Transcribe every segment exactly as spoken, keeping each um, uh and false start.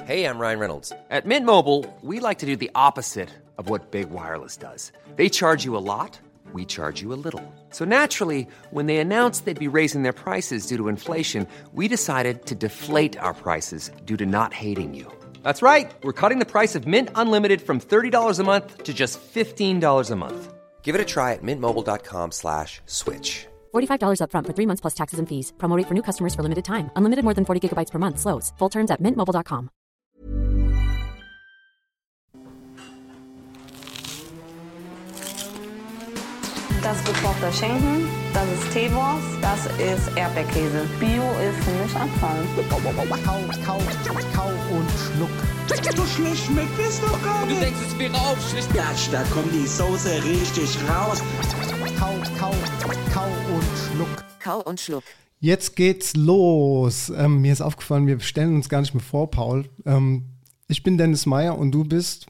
Hey, I'm Ryan Reynolds. At Mint Mobile, we like to do the opposite of what Big Wireless does. They charge you a lot, we charge you a little. So naturally, when they announced they'd be raising their prices due to inflation, we decided to deflate our prices due to not hating you. That's right. We're cutting the price of Mint Unlimited from thirty dollars a month to just fifteen dollars a month. Give it a try at mintmobile.com slash switch. forty-five dollars up front for three months plus taxes and fees. Promo rate for new customers for limited time. Unlimited more than forty gigabytes per month. Slows full terms at mint mobile dot com. Das ist gekochter Schinken, das ist Teewurst, das ist Erdbeerkäse. Bio ist für mich Abfall. Kau, kau, kau und schluck. So schlecht schmeckt es doch gar nicht. Du denkst, es wäre aufschlicht. Ja, da kommt die Soße richtig raus. Kau, kau, kau und schluck. Kau und schluck. Jetzt geht's los. Ähm, mir ist aufgefallen, wir stellen uns gar nicht mehr vor, Paul. Ähm, ich bin Dennis Meyer und du bist...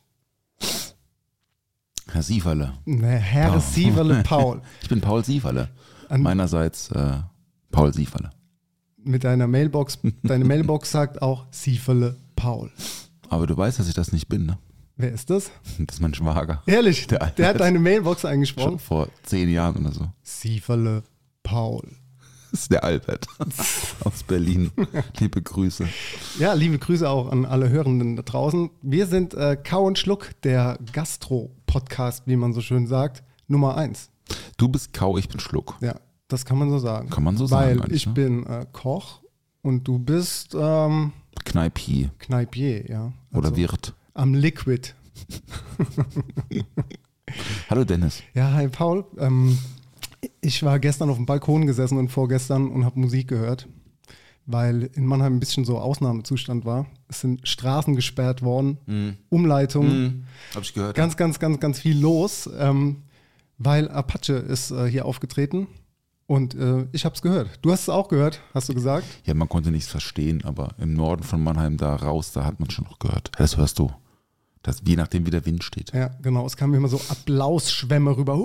Herr Sieferle. Ne, Herr Paul. Sieferle Paul. Ich bin Paul Sieferle. An, Meinerseits äh, Paul Sieferle. Mit deiner Mailbox. Deine Mailbox sagt auch Sieferle Paul. Aber du weißt, dass ich das nicht bin, ne? Wer ist das? Das ist mein Schwager. Ehrlich? Der, der hat deine Mailbox eingesprochen? Schon vor zehn Jahren oder so. Sieferle Paul. Das ist der Albert aus Berlin. Liebe Grüße. Ja, liebe Grüße auch an alle Hörenden da draußen. Wir sind äh, Kau und Schluck, der Gastro-Podcast, wie man so schön sagt, Nummer eins. Du bist Kau, ich bin Schluck. Ja, das kann man so sagen. Kann man so Weil sagen. Weil ich ne? bin äh, Koch und du bist ähm, Kneipier. Kneipier, ja. Also Oder Wirt. Am Liquid. Hallo Dennis. Ja, hi Paul. Ähm, ich war gestern auf dem Balkon gesessen und vorgestern und habe Musik gehört, weil in Mannheim ein bisschen so Ausnahmezustand war. Es sind Straßen gesperrt worden, mm. Umleitungen. Mm. Hab ich gehört. Ganz, ganz, ganz, ganz viel los, ähm, weil Apache ist äh, hier aufgetreten und äh, ich habe es gehört. Du hast es auch gehört, hast du gesagt? Ja, man konnte nichts verstehen, aber im Norden von Mannheim da raus, da hat man schon noch gehört. Das hörst du. Das, je nachdem, wie der Wind steht. Ja, genau. Es kamen immer so Applausschwämme rüber.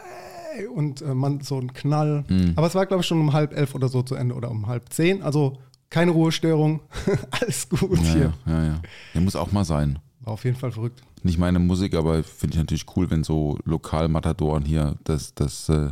Und äh, man so ein Knall. Mm. Aber es war, glaube ich, schon um halb elf oder so zu Ende oder um halb zehn. Also keine Ruhestörung. Alles gut ja, hier. Ja, ja, ja. Der muss auch mal sein. War auf jeden Fall verrückt. Nicht meine Musik, aber finde ich natürlich cool, wenn so Lokalmatadoren hier das, das, äh,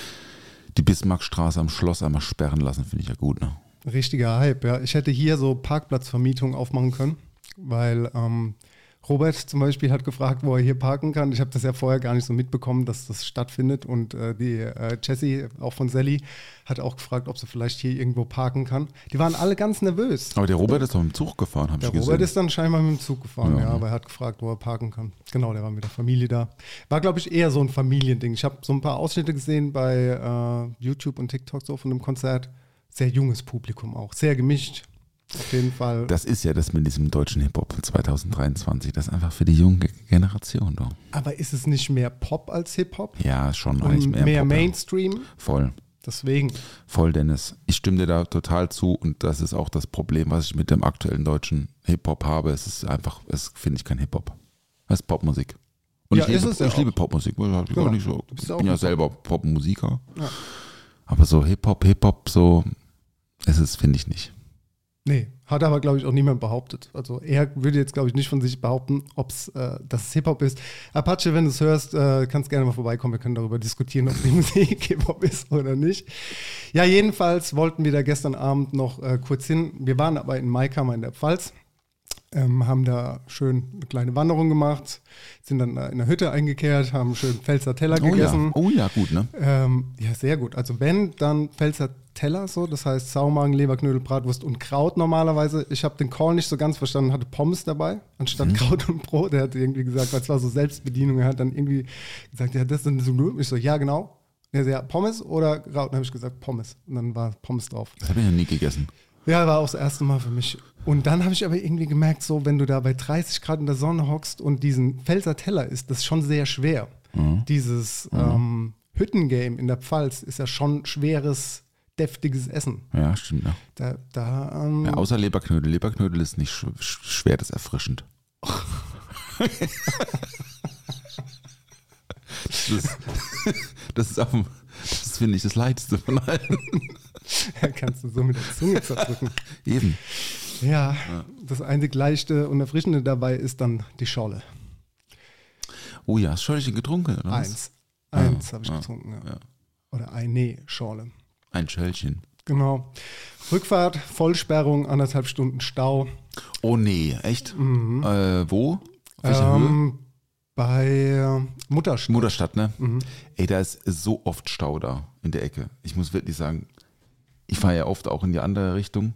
die Bismarckstraße am Schloss einmal sperren lassen, finde ich ja gut. Ne? Richtiger Hype, ja. Ich hätte hier so Parkplatzvermietung aufmachen können, weil ähm, Robert zum Beispiel hat gefragt, wo er hier parken kann. Ich habe das ja vorher gar nicht so mitbekommen, dass das stattfindet. Und äh, die äh, Jessie, auch von Sally, hat auch gefragt, ob sie vielleicht hier irgendwo parken kann. Die waren alle ganz nervös. Aber der Robert ist doch mit dem Zug gefahren, habe ich Der gesehen. Robert ist dann scheinbar mit dem Zug gefahren, ja, Ja. aber er hat gefragt, wo er parken kann. Genau, der war mit der Familie da. War, glaube ich, eher so ein Familiending. Ich habe so ein paar Ausschnitte gesehen bei äh, YouTube und TikTok so von dem Konzert. Sehr junges Publikum auch, sehr gemischt. Auf jeden Fall. Das ist ja das mit diesem deutschen Hip-Hop zwanzig dreiundzwanzig. Das ist einfach für die junge Generation. Doch. Aber ist es nicht mehr Pop als Hip-Hop? Ja, schon Und eigentlich mehr, mehr Pop, ja. Mainstream? Voll. Deswegen. Voll, Dennis. Ich stimme dir da total zu und das ist auch das Problem, was ich mit dem aktuellen deutschen Hip-Hop habe. Es ist einfach, es finde ich kein Hip-Hop. Es ist Popmusik. Und Ja, ich, ist liebe, es ja ich liebe auch. Popmusik. Ich, gar Genau. nicht so, Du bist ich ja auch bin ja ein selber Popmusiker. Ja. Aber so Hip-Hop, Hip-Hop, so ist es, finde ich nicht. Nee, hat aber, glaube ich, auch niemand behauptet. Also er würde jetzt, glaube ich, nicht von sich behaupten, ob es äh, das Hip-Hop ist. Apache, wenn du es hörst, äh, kannst gerne mal vorbeikommen. Wir können darüber diskutieren, ob die Musik Hip-Hop ist oder nicht. Ja, jedenfalls wollten wir da gestern Abend noch äh, kurz hin. Wir waren aber in Maikammer in der Pfalz, ähm, haben da schön eine kleine Wanderung gemacht, sind dann da in der Hütte eingekehrt, haben schön Pfälzer Teller Oh gegessen. ja, oh ja, gut, ne? Ähm, ja, sehr gut. Also wenn, dann Pfälzer Teller so, das heißt Saumagen, Leberknödel, Bratwurst und Kraut normalerweise. Ich habe den Call nicht so ganz verstanden, hatte Pommes dabei, anstatt Mhm. Kraut und Brot. Er hat irgendwie gesagt, weil es war so Selbstbedienung, er hat dann irgendwie gesagt, ja, das sind so nur. Ich so, ja, genau. Er so, ja, Pommes oder Kraut? Dann habe ich gesagt, Pommes. Und dann war Pommes drauf. Das habe ich noch nie gegessen. Ja, war auch das erste Mal für mich. Und dann habe ich aber irgendwie gemerkt, so, wenn du da bei dreißig Grad in der Sonne hockst und diesen Pfälzer Teller isst, das ist schon sehr schwer. Mhm. Dieses ähm, Hüttengame in der Pfalz ist ja schon schweres, deftiges Essen. Ja, stimmt. Ja. Da, da, ähm, Ja, außer Leberknödel. Leberknödel ist nicht sch- sch- schwer, das ist erfrischend. das ist, das ist, auf dem- das finde ich das Leichteste von allen. kannst du so mit der Zunge zerdrücken. Eben. Ja, das einzig Leichte und Erfrischende dabei ist dann die Scholle. Oh ja, hast du Schorlechen getrunken, oder was? Eins. Eins Ah, habe ich ah, getrunken, ja. ja. Oder ein, nee, Schorle. Ein Schöllchen. Genau. Rückfahrt, Vollsperrung, anderthalb Stunden Stau. Oh nee, echt? Äh, wo? Auf welcher Höhe? Ähm, bei Mutterstadt. Mutterstadt, ne? Ey, da ist so oft Stau da in der Ecke. Ich muss wirklich sagen, ich fahre ja oft auch in die andere Richtung.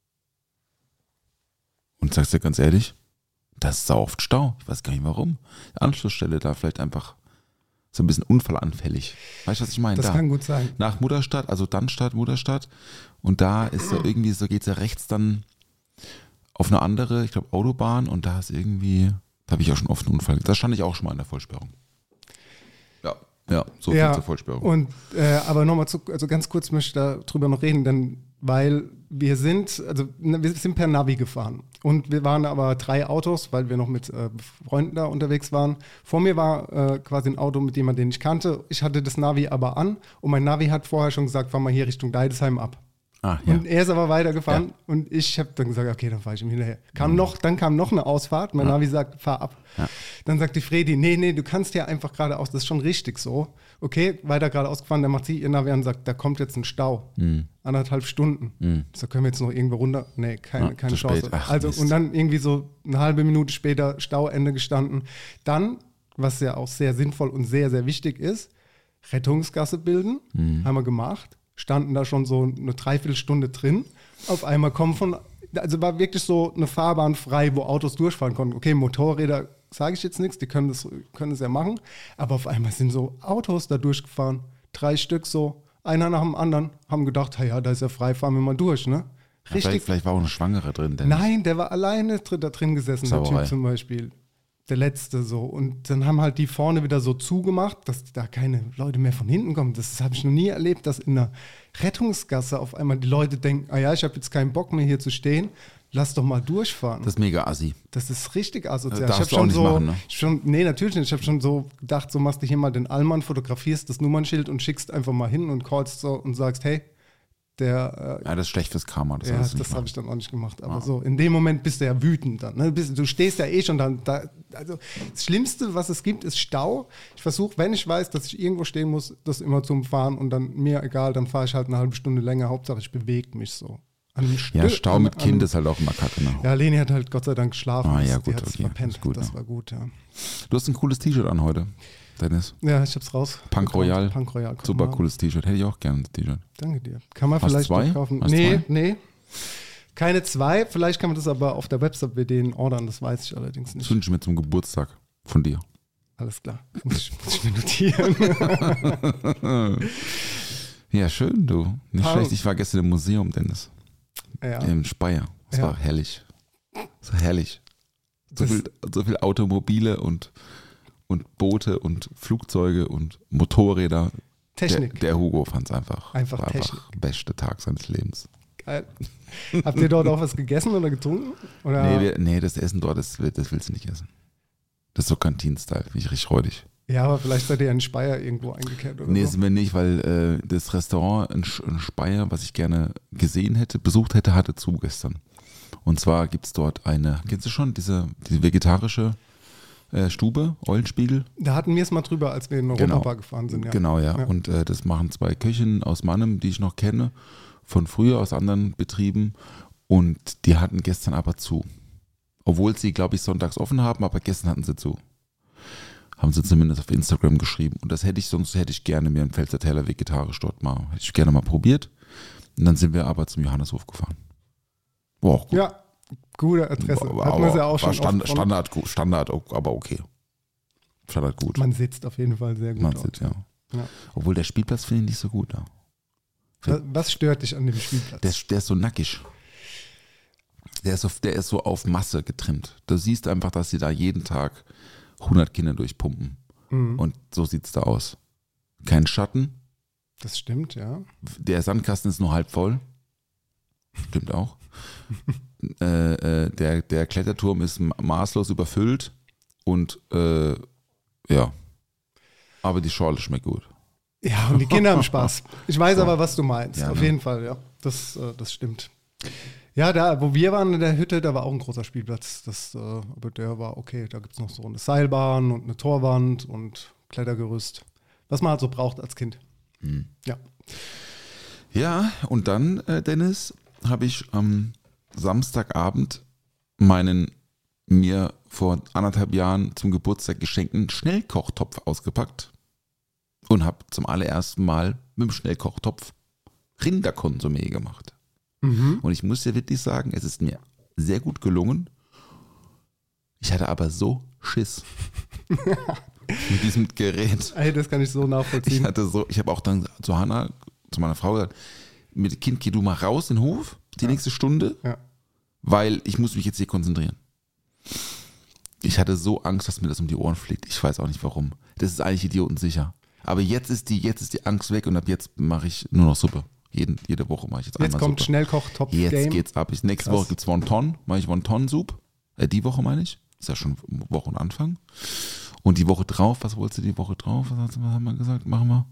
Und sag's dir ganz ehrlich, da ist sau oft Stau. Ich weiß gar nicht warum. Die Anschlussstelle da vielleicht einfach so ein bisschen unfallanfällig. Weißt du, was ich meine? Das da. kann gut sein. Nach Mutterstadt, also Dannstadt, Mutterstadt. Und da ist so irgendwie, so geht's ja rechts dann auf eine andere, ich glaube Autobahn. Und da ist irgendwie, da habe ich auch schon oft einen Unfall. Da stand ich auch schon mal in der Vollsperrung. Ja, ja, so viel Ja, zur Vollsperrung. und, äh, aber nochmal zu, also ganz kurz möchte ich darüber noch reden, denn weil wir sind, also ne, wir sind per Navi gefahren und wir waren aber drei Autos, weil wir noch mit äh, Freunden da unterwegs waren. Vor mir war äh, quasi ein Auto mit jemandem, den ich kannte. Ich hatte das Navi aber an und mein Navi hat vorher schon gesagt, fahr mal hier Richtung Deidesheim ab. Ah, ja. Und er ist aber weitergefahren Ja. und ich habe dann gesagt, okay, dann fahre ich ihm hinterher. Kam noch, dann kam noch eine Ausfahrt, mein Navi sagt, fahr ab. Ja. Dann sagt die Fredi, nee, nee, du kannst ja einfach geradeaus, das ist schon richtig so. Okay, weiter geradeaus gefahren, dann macht sie ihr Navi an und sagt, da kommt jetzt ein Stau. Mhm. Anderthalb Stunden. Mhm. So, können wir jetzt noch irgendwo runter? Nee, keine, Ja, keine zu Chance. spät. Ach, also Mist. und dann irgendwie so eine halbe Minute später Stauende gestanden. Dann, was ja auch sehr sinnvoll und sehr, sehr wichtig ist, Rettungsgasse bilden, Mhm. haben wir gemacht. Standen da schon so eine Dreiviertelstunde drin. Auf einmal kommen von, also war wirklich so eine Fahrbahn frei, wo Autos durchfahren konnten. Okay, Motorräder sage ich jetzt nichts, die können das, können das ja machen. Aber auf einmal sind so Autos da durchgefahren. Drei Stück so, einer nach dem anderen, haben gedacht, hey, ja, da ist ja frei, fahren wir mal durch, ne? Ja, vielleicht, Richtig. vielleicht war auch eine Schwangere drin. Denn Nein, der war alleine drin, da drin gesessen, der Sauerei. Typ zum Beispiel. Der letzte so. Und dann haben halt die vorne wieder so zugemacht, dass da keine Leute mehr von hinten kommen. Das habe ich noch nie erlebt, dass in einer Rettungsgasse auf einmal die Leute denken, ah ja, ich habe jetzt keinen Bock mehr hier zu stehen, lass doch mal durchfahren. Das ist mega assi. Das ist richtig asozial. Das darfst ich hab du auch schon nicht so, machen, ne? schon, nee, natürlich nicht. Ich habe schon so gedacht, so machst du hier mal den Allmann, fotografierst das Nummernschild und schickst einfach mal hin und callst so und sagst, hey, der äh, Ja, das ist schlecht fürs Karma. Das ja, solltest du das nicht habe machen. ich dann auch nicht gemacht. Aber so, in dem Moment bist du ja wütend dann. Ne? Bist, du stehst ja eh schon dann. Da, also das Schlimmste, was es gibt, ist Stau. Ich versuche, wenn ich weiß, dass ich irgendwo stehen muss, das immer zum Fahren und dann mir egal, dann fahre ich halt eine halbe Stunde länger. Hauptsache, ich bewege mich so. An einem Ja, Stück- Stau an- mit Kind an- ist halt auch immer kacke. Ne? Ja, Leni hat halt Gott sei Dank geschlafen. Ah, ja, die gut, hat okay. verpennt. Ist gut, das ja. war gut, ja. Du hast ein cooles T-Shirt an heute, Dennis. Ja, ich hab's raus. Punk Royal. Punk Royal. kann Super man- cooles T-Shirt. Hätte ich auch gerne ein T-Shirt. Danke dir. Kann man Hast vielleicht zwei? noch kaufen. Hast nee, zwei? nee. Keine zwei. Vielleicht kann man das aber auf der Website bei denen ordern. Das weiß ich allerdings Das nicht. wünsche ich mir zum Geburtstag von dir. Alles klar. Muss ich, muss ich mir notieren. Ja, schön, du. Nicht Paul. schlecht. Ich war gestern im Museum, Dennis. ja. Im Speyer. Das Ja. war herrlich. Das war herrlich. So Das- viel, so viel Automobile und, und Boote und Flugzeuge und Motorräder. Technik. Der, der Hugo fand es einfach. Einfach war Technik. einfach beste Tag seines Lebens. Geil. Habt ihr dort auch was gegessen oder getrunken? Oder? Nee, wir, nee, das Essen dort, das, will- das willst du nicht essen. Das ist so Kantin-Style, finde ich richtig räudig. Ja, aber vielleicht seid ihr in Speyer irgendwo eingekehrt oder Nee, so. sind wir nicht, weil äh, das Restaurant in, Sch- in Speyer, was ich gerne gesehen hätte, besucht hätte, hatte zu gestern. Und zwar gibt es dort eine, kennst du schon, diese, diese vegetarische äh, Stube, Eulenspiegel? Da hatten wir es mal drüber, als wir in Genau. Europa gefahren sind. Ja. Genau, ja. Ja. Und äh, das machen zwei Köchinnen aus Mannheim, die ich noch kenne, von früher aus anderen Betrieben. Und die hatten gestern aber zu. Obwohl sie, glaube ich, sonntags offen haben, aber gestern hatten sie zu. Haben sie zumindest auf Instagram geschrieben. Und das hätte ich, sonst hätte ich gerne mir einen Pfälzer Teller vegetarisch dort mal, hätte ich gerne mal probiert. Und dann sind wir aber zum Johanneshof gefahren. War auch gut. Ja, gute Adresse. War- Hatten wir es ja auch war schon. Stand, oft von- Standard, gut, Standard, aber okay. Standard gut. Man sitzt auf jeden Fall sehr gut. Man dort. sitzt, ja. Ja. Obwohl der Spielplatz finde ich nicht so gut da. Was, was stört dich an dem Spielplatz? Der, ist- der ist so nackig. Der ist, so, der ist so auf Masse getrimmt. Du siehst einfach, dass sie da jeden Tag hundert Kinder durchpumpen. Mhm. Und so sieht es da aus. Kein Schatten. Das stimmt, ja. Der Sandkasten ist nur halb voll. Stimmt auch. äh, äh, der, der Kletterturm ist ma- maßlos überfüllt. Und äh, ja. Aber die Schorle schmeckt gut. Ja, und die Kinder haben Spaß. Ich weiß So. aber, was du meinst. Ja, Auf ne? jeden Fall, ja. Das, äh, das stimmt. Ja, da, wo wir waren in der Hütte, da war auch ein großer Spielplatz. Das, äh, aber der war okay. Da gibt es noch so eine Seilbahn und eine Torwand und Klettergerüst. Was man halt so braucht als Kind. Mhm. Ja. Ja, und dann, äh, Dennis, habe ich am Samstagabend meinen mir vor anderthalb Jahren zum Geburtstag geschenkten Schnellkochtopf ausgepackt und habe zum allerersten Mal mit dem Schnellkochtopf Rinderkonsumé gemacht. Mhm. Und ich muss dir wirklich sagen, es ist mir sehr gut gelungen. Ich hatte aber so Schiss mit diesem Gerät. Ey, das kann ich so Ich nachvollziehen. hatte so, ich habe auch dann zu Hannah, zu meiner Frau gesagt, mit dem Kind, geh du mal raus in den Hof, die Ja. nächste Stunde, Ja. weil ich muss mich jetzt hier konzentrieren. Ich hatte so Angst, dass mir das um die Ohren fliegt. Ich weiß auch nicht warum. Das ist eigentlich idiotensicher. Aber jetzt ist die, jetzt ist die Angst weg und ab jetzt mache ich nur noch Suppe. Jeden, jede Woche mache ich jetzt, Jetzt einmal kommt Suppe. Schnellkochtopf-Game. Jetzt geht's ab. Ich, nächste Krass. Woche gibt's Wonton, mache ich Wonton-Soup. Äh, die Woche meine ich. Ist ja schon Wochenanfang. Und die Woche drauf, was wolltest du die Woche drauf? Was, hast du- was haben wir gesagt? Machen wir?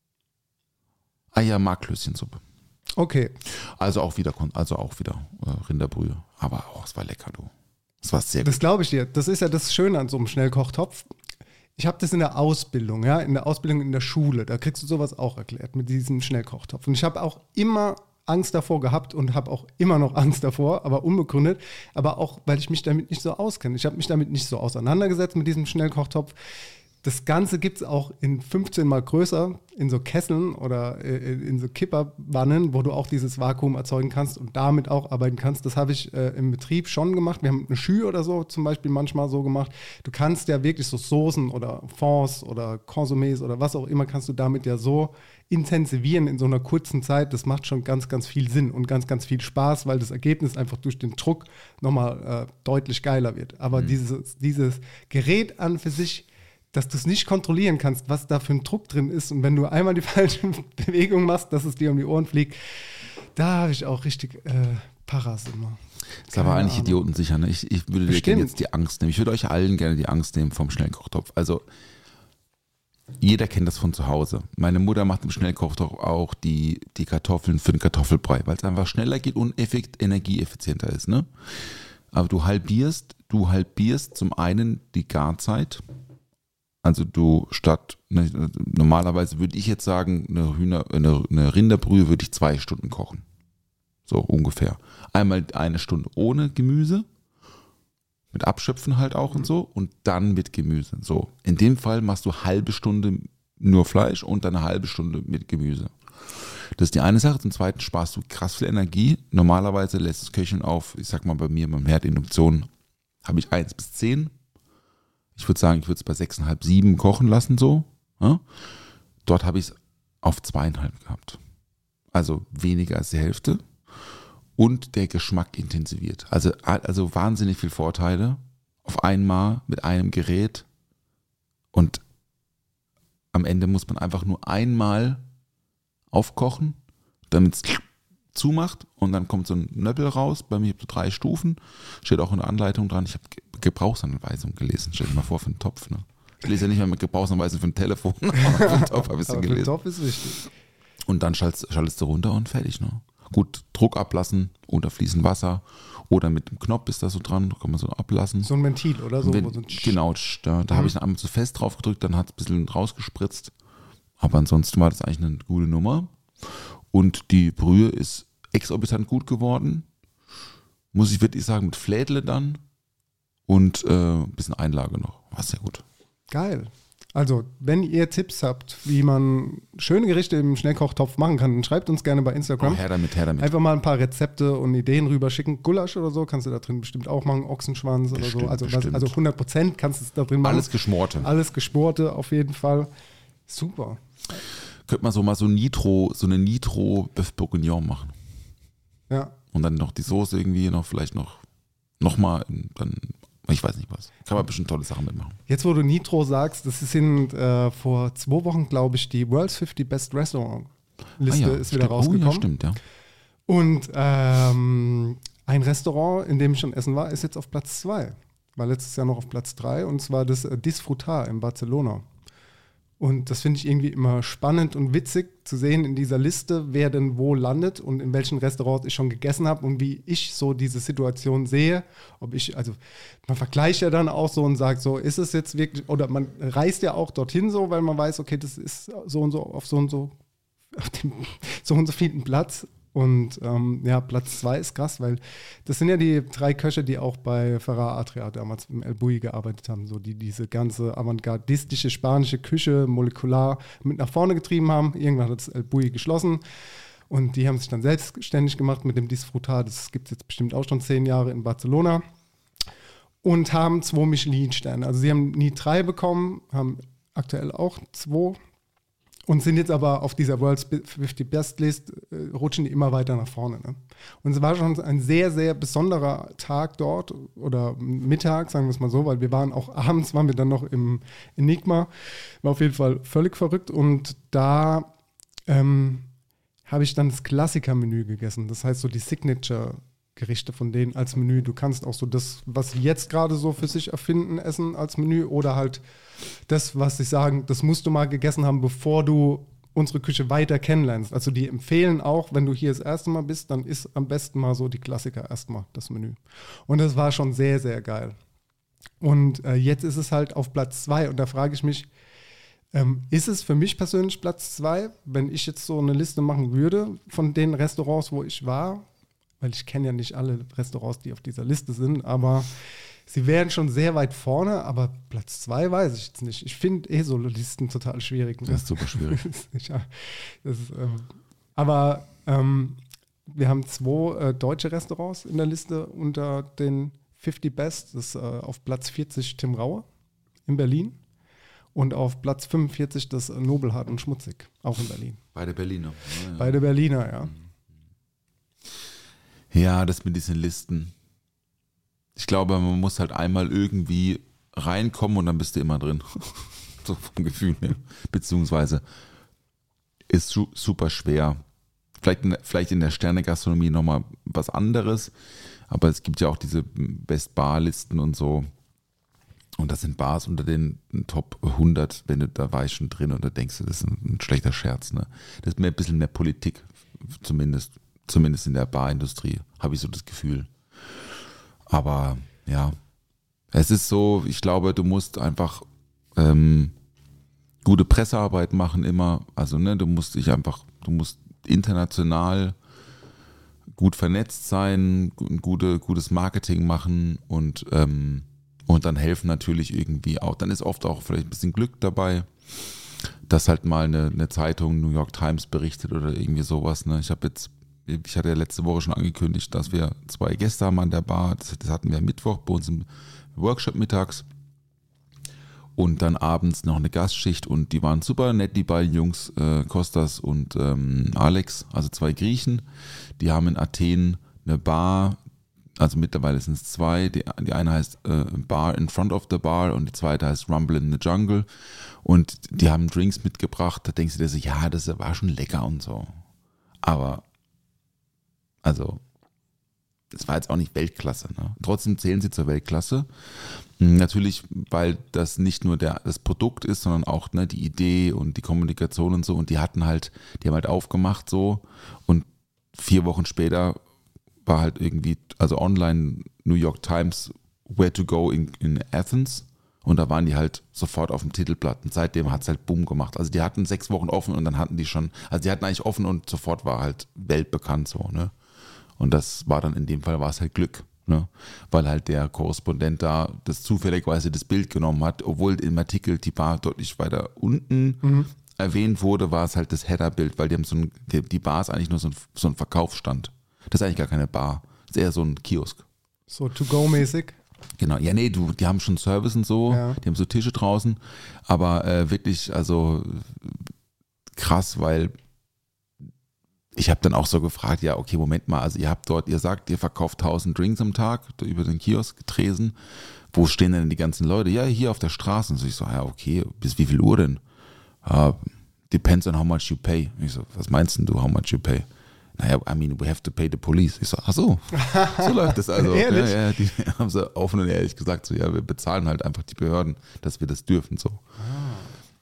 Ah ja, Marklöschensuppe. Okay. Also auch wieder, Kon- also auch wieder äh, Rinderbrühe. Aber auch, es war lecker, du. Es war sehr Das gut. glaube ich dir. Das ist ja das Schöne an so einem Schnellkochtopf. Ich habe das in der Ausbildung, ja, in der Ausbildung in der Schule. Da kriegst du sowas auch erklärt mit diesem Schnellkochtopf. Und ich habe auch immer Angst davor gehabt und habe auch immer noch Angst davor, aber unbegründet. Aber auch, weil ich mich damit nicht so auskenne. Ich habe mich damit nicht so auseinandergesetzt mit diesem Schnellkochtopf. Das Ganze gibt es auch in fünfzehn Mal größer, in so Kesseln oder äh, in so Kipperwannen, wo du auch dieses Vakuum erzeugen kannst und damit auch arbeiten kannst. Das habe ich äh, im Betrieb schon gemacht. Wir haben eine Schü oder so zum Beispiel manchmal so gemacht. Du kannst ja wirklich so Soßen oder Fonds oder Consomés oder was auch immer, kannst du damit ja so intensivieren in so einer kurzen Zeit. Das macht schon ganz, ganz viel Sinn und ganz, ganz viel Spaß, weil das Ergebnis einfach durch den Druck nochmal äh, deutlich geiler wird. Aber Mhm. dieses, dieses Gerät an für sich, dass du es nicht kontrollieren kannst, was da für ein Druck drin ist. Und wenn du einmal die falsche Bewegung machst, dass es dir um die Ohren fliegt, da habe ich auch richtig äh, Paras immer. Ist aber Keine eigentlich Ahnung. idiotensicher. Ne? Ich, ich würde dir Bestimmt. gerne jetzt die Angst nehmen. Ich würde euch allen gerne die Angst nehmen vom Schnellkochtopf. Also jeder kennt das von zu Hause. Meine Mutter macht im Schnellkochtopf auch die, die Kartoffeln für den Kartoffelbrei, weil es einfach schneller geht und effekt, energieeffizienter ist. Ne? Aber du halbierst, du halbierst zum einen die Garzeit. Also du statt, ne, normalerweise würde ich jetzt sagen, eine, Hühner, eine, eine Rinderbrühe würde ich zwei Stunden kochen. So ungefähr. Einmal eine Stunde ohne Gemüse, mit Abschöpfen halt auch und so, und dann mit Gemüse. So, in dem Fall machst du halbe Stunde nur Fleisch und dann eine halbe Stunde mit Gemüse. Das ist die eine Sache. Zum Zweiten sparst du krass viel Energie. Normalerweise lässt das Köcheln auf, ich sag mal bei mir beim Herdinduktion, habe ich eins bis zehn. Ich würde sagen, ich würde es bei sechseinhalb, sieben kochen lassen so. Ja? Dort habe ich es auf zweieinhalb gehabt. Also weniger als die Hälfte. Und der Geschmack intensiviert. Also, also wahnsinnig viele Vorteile auf einmal mit einem Gerät. Und am Ende muss man einfach nur einmal aufkochen, damit es zumacht und dann kommt so ein Nöppel raus. Bei mir gibt es drei Stufen. Steht auch eine Anleitung dran. Ich habe Gebrauchsanweisung gelesen. Stell dir mal vor, für einen Topf. Ne? Ich lese ja nicht mehr mit Gebrauchsanweisung für ein Telefon, aber für einen Topf habe ich Aber sie für gelesen. Topf ist wichtig. Und dann schaltest, schaltest du runter und fertig. Ne? Gut, Druck ablassen unter fließend Wasser oder mit dem Knopf ist das so dran, kann man so ablassen. So ein Ventil, oder? So, Wenn, wo so ein genau, da, da habe ich dann einmal zu fest drauf gedrückt, dann hat es ein bisschen rausgespritzt. Aber ansonsten war das eigentlich eine gute Nummer. Und die Brühe ist exorbitant gut geworden. Muss ich wirklich sagen, mit Flädle dann und äh, ein bisschen Einlage noch. War sehr gut. Geil. Also, wenn ihr Tipps habt, wie man schöne Gerichte im Schnellkochtopf machen kann, dann schreibt uns gerne bei Instagram. Oh, her damit, her damit. Einfach mal ein paar Rezepte und Ideen rüberschicken. Gulasch oder so kannst du da drin bestimmt auch machen. Ochsenschwanz oder so. Bestimmt, Also, was, bestimmt. also hundert Prozent kannst du es da drin machen. Alles Geschmorte. Alles Geschmorte auf jeden Fall. Super. Könnte man so mal so Nitro, so eine Nitro Bœuf Bourguignon machen. Ja. Und dann noch die Soße irgendwie noch, vielleicht noch, noch mal, dann, ich weiß nicht was. Kann man bestimmt tolle Sachen mitmachen. Jetzt, wo du Nitro sagst, das sind äh, vor zwei Wochen, glaube ich, die World's fifty Best Restaurant Liste Ah ja, ist wieder stimmt. rausgekommen. Oh, ja, stimmt, ja. Und ähm, ein Restaurant, in dem ich schon essen war, ist jetzt auf Platz zwei. War letztes Jahr noch auf Platz drei und zwar das äh, Disfrutar in Barcelona. Und das finde ich irgendwie immer spannend und witzig zu sehen in dieser Liste, wer denn wo landet und in welchen Restaurants ich schon gegessen habe und wie ich so diese Situation sehe. Ob ich, also man vergleicht ja dann auch so und sagt, so ist es jetzt wirklich, oder man reist ja auch dorthin so, weil man weiß, okay, das ist so und so auf so und so, auf dem so und so vielen Platz. Und ähm, ja, Platz zwei ist krass, weil das sind ja die drei Köche, die auch bei Ferrar Adria damals im El Bulli gearbeitet haben, so die diese ganze avantgardistische spanische Küche molekular mit nach vorne getrieben haben. Irgendwann hat das El Bulli geschlossen und die haben sich dann selbstständig gemacht mit dem Disfrutar. Das gibt es jetzt bestimmt auch schon zehn Jahre in Barcelona und haben zwei Michelin-Sterne. Also sie haben nie drei bekommen, haben aktuell auch zwei. Und sind jetzt aber auf dieser World's fifty Best List, äh, rutschen die immer weiter nach vorne. Ne? Und es war schon ein sehr, sehr besonderer Tag dort oder Mittag, sagen wir es mal so, weil wir waren auch abends, waren wir dann noch im Enigma. War auf jeden Fall völlig verrückt. Und da ähm, habe ich dann das Klassiker-Menü gegessen. Das heißt so die Signature-Gerichte von denen als Menü. Du kannst auch so das, was sie jetzt gerade so für sich erfinden, essen als Menü oder halt das, was sie sagen, das musst du mal gegessen haben, bevor du unsere Küche weiter kennenlernst. Also die empfehlen auch, wenn du hier das erste Mal bist, dann isst am besten mal so die Klassiker erstmal, das Menü. Und das war schon sehr, sehr geil. Und äh, jetzt ist es halt auf Platz zwei und da frage ich mich, ähm, ist es für mich persönlich Platz zwei, wenn ich jetzt so eine Liste machen würde von den Restaurants, wo ich war, weil ich kenne ja nicht alle Restaurants, die auf dieser Liste sind, aber sie wären schon sehr weit vorne, aber Platz zwei weiß ich jetzt nicht. Ich finde eh so Listen total schwierig. Ne? Das ist super schwierig. ja, das ist, ähm, aber ähm, wir haben zwei äh, deutsche Restaurants in der Liste unter den fifty Best. Das ist äh, auf Platz vierzig Tim Raue in Berlin und auf Platz fünfundvierzig das äh, Nobelhart und Schmutzig, auch in Berlin. Beide Berliner. Ja, ja. Beide Berliner, ja. Ja, das mit diesen Listen. Ich glaube, man muss halt einmal irgendwie reinkommen und dann bist du immer drin. So vom Gefühl her. Beziehungsweise ist su- super schwer. Vielleicht in, vielleicht in der Sterne-Gastronomie nochmal was anderes, aber es gibt ja auch diese Best-Bar-Listen und so. Und das sind Bars unter den Top hundert, wenn du da war ich schon drin und da denkst du, das ist ein, ein schlechter Scherz. Ne? Das ist mehr ein bisschen mehr Politik, zumindest, zumindest in der Barindustrie, habe ich so das Gefühl. Aber ja, es ist so, ich glaube, du musst einfach ähm, gute Pressearbeit machen immer. Also ne, du musst dich einfach, du musst international gut vernetzt sein, gute, gutes Marketing machen und, ähm, und dann helfen natürlich irgendwie auch. Dann ist oft auch vielleicht ein bisschen Glück dabei, dass halt mal eine, eine Zeitung, New York Times berichtet oder irgendwie sowas. Ne? Ich habe jetzt Ich hatte ja letzte Woche schon angekündigt, dass wir zwei Gäste haben an der Bar. Das, das hatten wir am Mittwoch bei uns im Workshop mittags. Und dann abends noch eine Gastschicht. Und die waren super nett, die beiden Jungs, äh, Kostas und ähm, Alex, also zwei Griechen. Die haben in Athen eine Bar, also mittlerweile sind es zwei. Die, die eine heißt äh, Bar in Front of the Bar und die zweite heißt Rumble in the Jungle. Und die haben Drinks mitgebracht. Da denkst du dir so, ja, das war schon lecker und so. Aber Also, es war jetzt auch nicht Weltklasse. Ne? Trotzdem zählen sie zur Weltklasse. Natürlich, weil das nicht nur der, das Produkt ist, sondern auch ne, die Idee und die Kommunikation und so. Und die hatten halt, die haben halt aufgemacht so. Und vier Wochen später war halt irgendwie, also online New York Times, where to go in, in Athens. Und da waren die halt sofort auf dem Titelblatt. Und seitdem hat es halt Boom gemacht. Also die hatten sechs Wochen offen und dann hatten die schon, also die hatten eigentlich offen und sofort war halt weltbekannt so, ne? Und das war dann in dem Fall, war es halt Glück, ne? Weil halt der Korrespondent da das zufälligerweise das Bild genommen hat, obwohl im Artikel die Bar deutlich weiter unten mhm. erwähnt wurde, war es halt das Header-Bild, weil die haben so ein, die Bar ist eigentlich nur so ein, so ein Verkaufsstand. Das ist eigentlich gar keine Bar, das ist eher so ein Kiosk. So To-Go-mäßig? Genau, ja nee, du, die haben schon Service und so, ja. Die haben so Tische draußen, aber äh, wirklich, also krass, weil ich habe dann auch so gefragt, ja okay, Moment mal, also ihr habt dort, ihr sagt, ihr verkauft tausend Drinks am Tag über den Kiosk, Tresen, wo stehen denn die ganzen Leute? Ja, hier auf der Straße. Und so ich so, ja okay, bis wie viel Uhr denn? Uh, depends on how much you pay. Ich so, was meinst denn du, how much you pay? Naja, I mean, we have to pay the police. Ich so, ach so, so läuft das also. Ehrlich? Ja, ja, die haben so offen und ehrlich gesagt, so ja, wir bezahlen halt einfach die Behörden, dass wir das dürfen. So. Ah.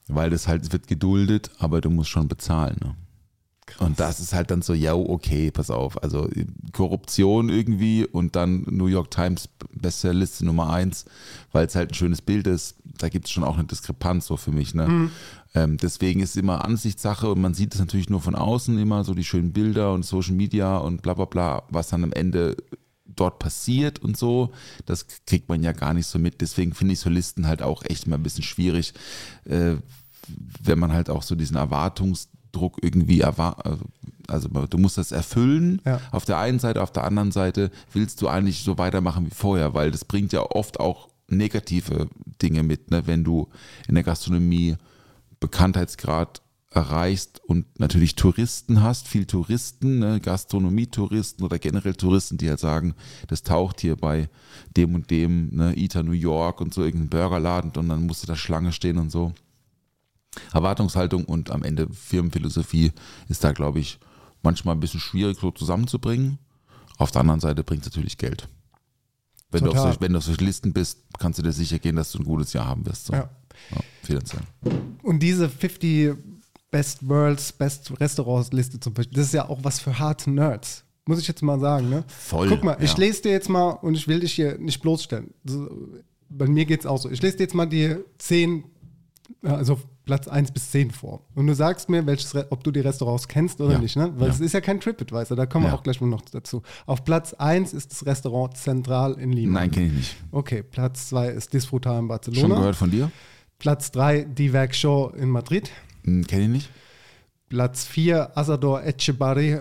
Weil das halt, es wird geduldet, aber du musst schon bezahlen. Ne? Und das ist halt dann so, ja, okay, pass auf. Also Korruption irgendwie und dann New York Times Bestsellerliste Nummer eins, weil es halt ein schönes Bild ist. Da gibt es schon auch eine Diskrepanz so für mich. Ne? Mhm. Ähm, deswegen ist es immer Ansichtssache und man sieht es natürlich nur von außen immer, so die schönen Bilder und Social Media und bla bla bla, was dann am Ende dort passiert und so, das kriegt man ja gar nicht so mit. Deswegen finde ich so Listen halt auch echt mal ein bisschen schwierig, äh, wenn man halt auch so diesen Erwartungsdruck irgendwie erwartet. Also du musst das erfüllen, ja. Auf der einen Seite, auf der anderen Seite willst du eigentlich so weitermachen wie vorher, weil das bringt ja oft auch negative Dinge mit, ne? Wenn du in der Gastronomie Bekanntheitsgrad erreichst und natürlich Touristen hast, viel Touristen, ne, Gastronomie-Touristen oder generell Touristen, die halt sagen, das taucht hier bei dem und dem, ne, Eater New York und so irgendein Burgerladen und dann musst du da Schlange stehen und so. Erwartungshaltung und am Ende Firmenphilosophie ist da, glaube ich, manchmal ein bisschen schwierig so zusammenzubringen. Auf der anderen Seite bringt es natürlich Geld. Wenn du, auf solch, wenn du auf solchen Listen bist, kannst du dir sicher gehen, dass du ein gutes Jahr haben wirst. So. Ja. Ja, finanziell. Und diese fünfzig Best Worlds, Best Restaurants Liste zum Beispiel, das ist ja auch was für harte Nerds. Muss ich jetzt mal sagen, ne? Voll. Guck mal, ja. ich lese dir jetzt mal, und ich will dich hier nicht bloßstellen. So, bei mir geht es auch so. Ich lese dir jetzt mal die zehn, also Platz eins bis zehn vor. Und du sagst mir, welches, ob du die Restaurants kennst oder ja. nicht, ne? Weil es ja. ist ja kein TripAdvisor, da kommen wir ja. auch gleich mal noch dazu. Auf Platz eins ist das Restaurant Central in Lima. Nein, kenne ich nicht. Okay, Platz zwei ist Disfrutar in Barcelona. Schon gehört von dir? Platz drei, Die Werk Show in Madrid. Hm, kenne ich nicht. Platz vier, Asador Etxebarri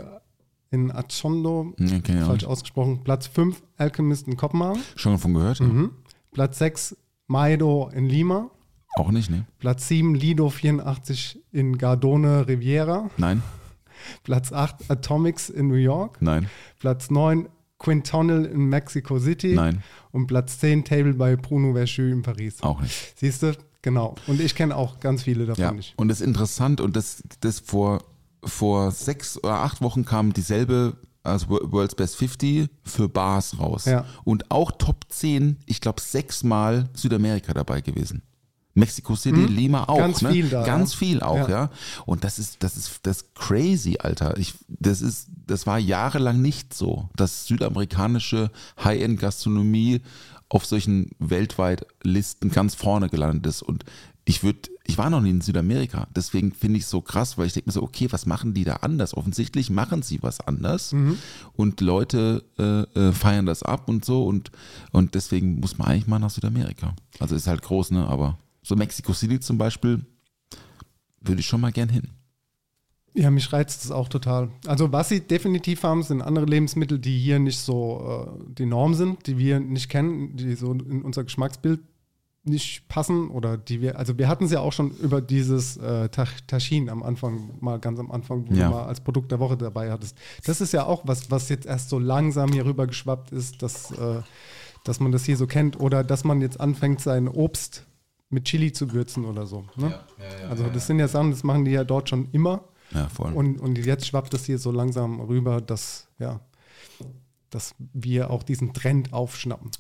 in Achondo. Hm, kenn ich Falsch auch. ausgesprochen. Platz fünf, Alchemist in Kopenhagen. Schon davon gehört? Ja. Mhm. Platz sechs, Maido in Lima. Auch nicht, ne? Platz sieben, Lido vierundachtzig in Gardone Riviera. Nein. Platz acht, Atomics in New York. Nein. Platz neun, Quintonil in Mexico City. Nein. Und Platz zehn, Table bei Bruno Verchu in Paris. Auch nicht. Siehst du? Genau. Und ich kenne auch ganz viele davon Ja. nicht. Und das ist interessant und das, das vor, vor sechs oder acht Wochen kam dieselbe, also World's Best fünfzig für Bars raus. Ja. Und auch Top zehn, ich glaube sechsmal Südamerika dabei gewesen. Mexico City, Hm? Lima auch. Ganz ne? viel da. Ganz ja. viel auch, ja. Ja. Und das ist, das ist das ist crazy, Alter. Ich, das ist, das war jahrelang nicht so, dass südamerikanische High-End-Gastronomie auf solchen weltweit Listen ganz vorne gelandet ist. Und ich würde, ich war noch nie in Südamerika, deswegen finde ich es so krass, weil ich denke mir so, okay, was machen die da anders? Offensichtlich machen sie was anders Mhm. und Leute äh, äh, feiern das ab und so und, und deswegen muss man eigentlich mal nach Südamerika. Also ist halt groß, ne? Aber so Mexico City zum Beispiel würde ich schon mal gern hin. Ja, mich reizt das auch total. Also was sie definitiv haben, sind andere Lebensmittel, die hier nicht so äh, die Norm sind, die wir nicht kennen, die so in unser Geschmacksbild nicht passen oder die wir, also wir hatten es ja auch schon über dieses äh, Taschin am Anfang, mal ganz am Anfang, wo Ja. du mal als Produkt der Woche dabei hattest. Das ist ja auch was, was jetzt erst so langsam hier rüber geschwappt ist, dass, äh, dass man das hier so kennt oder dass man jetzt anfängt, sein Obst mit Chili zu würzen oder so. Ne? Ja, ja, ja, also das ja, sind ja Sachen, das machen die ja dort schon immer. Ja, voll. Und, und jetzt schwappt es hier so langsam rüber, dass, ja, dass wir auch diesen Trend aufschnappen.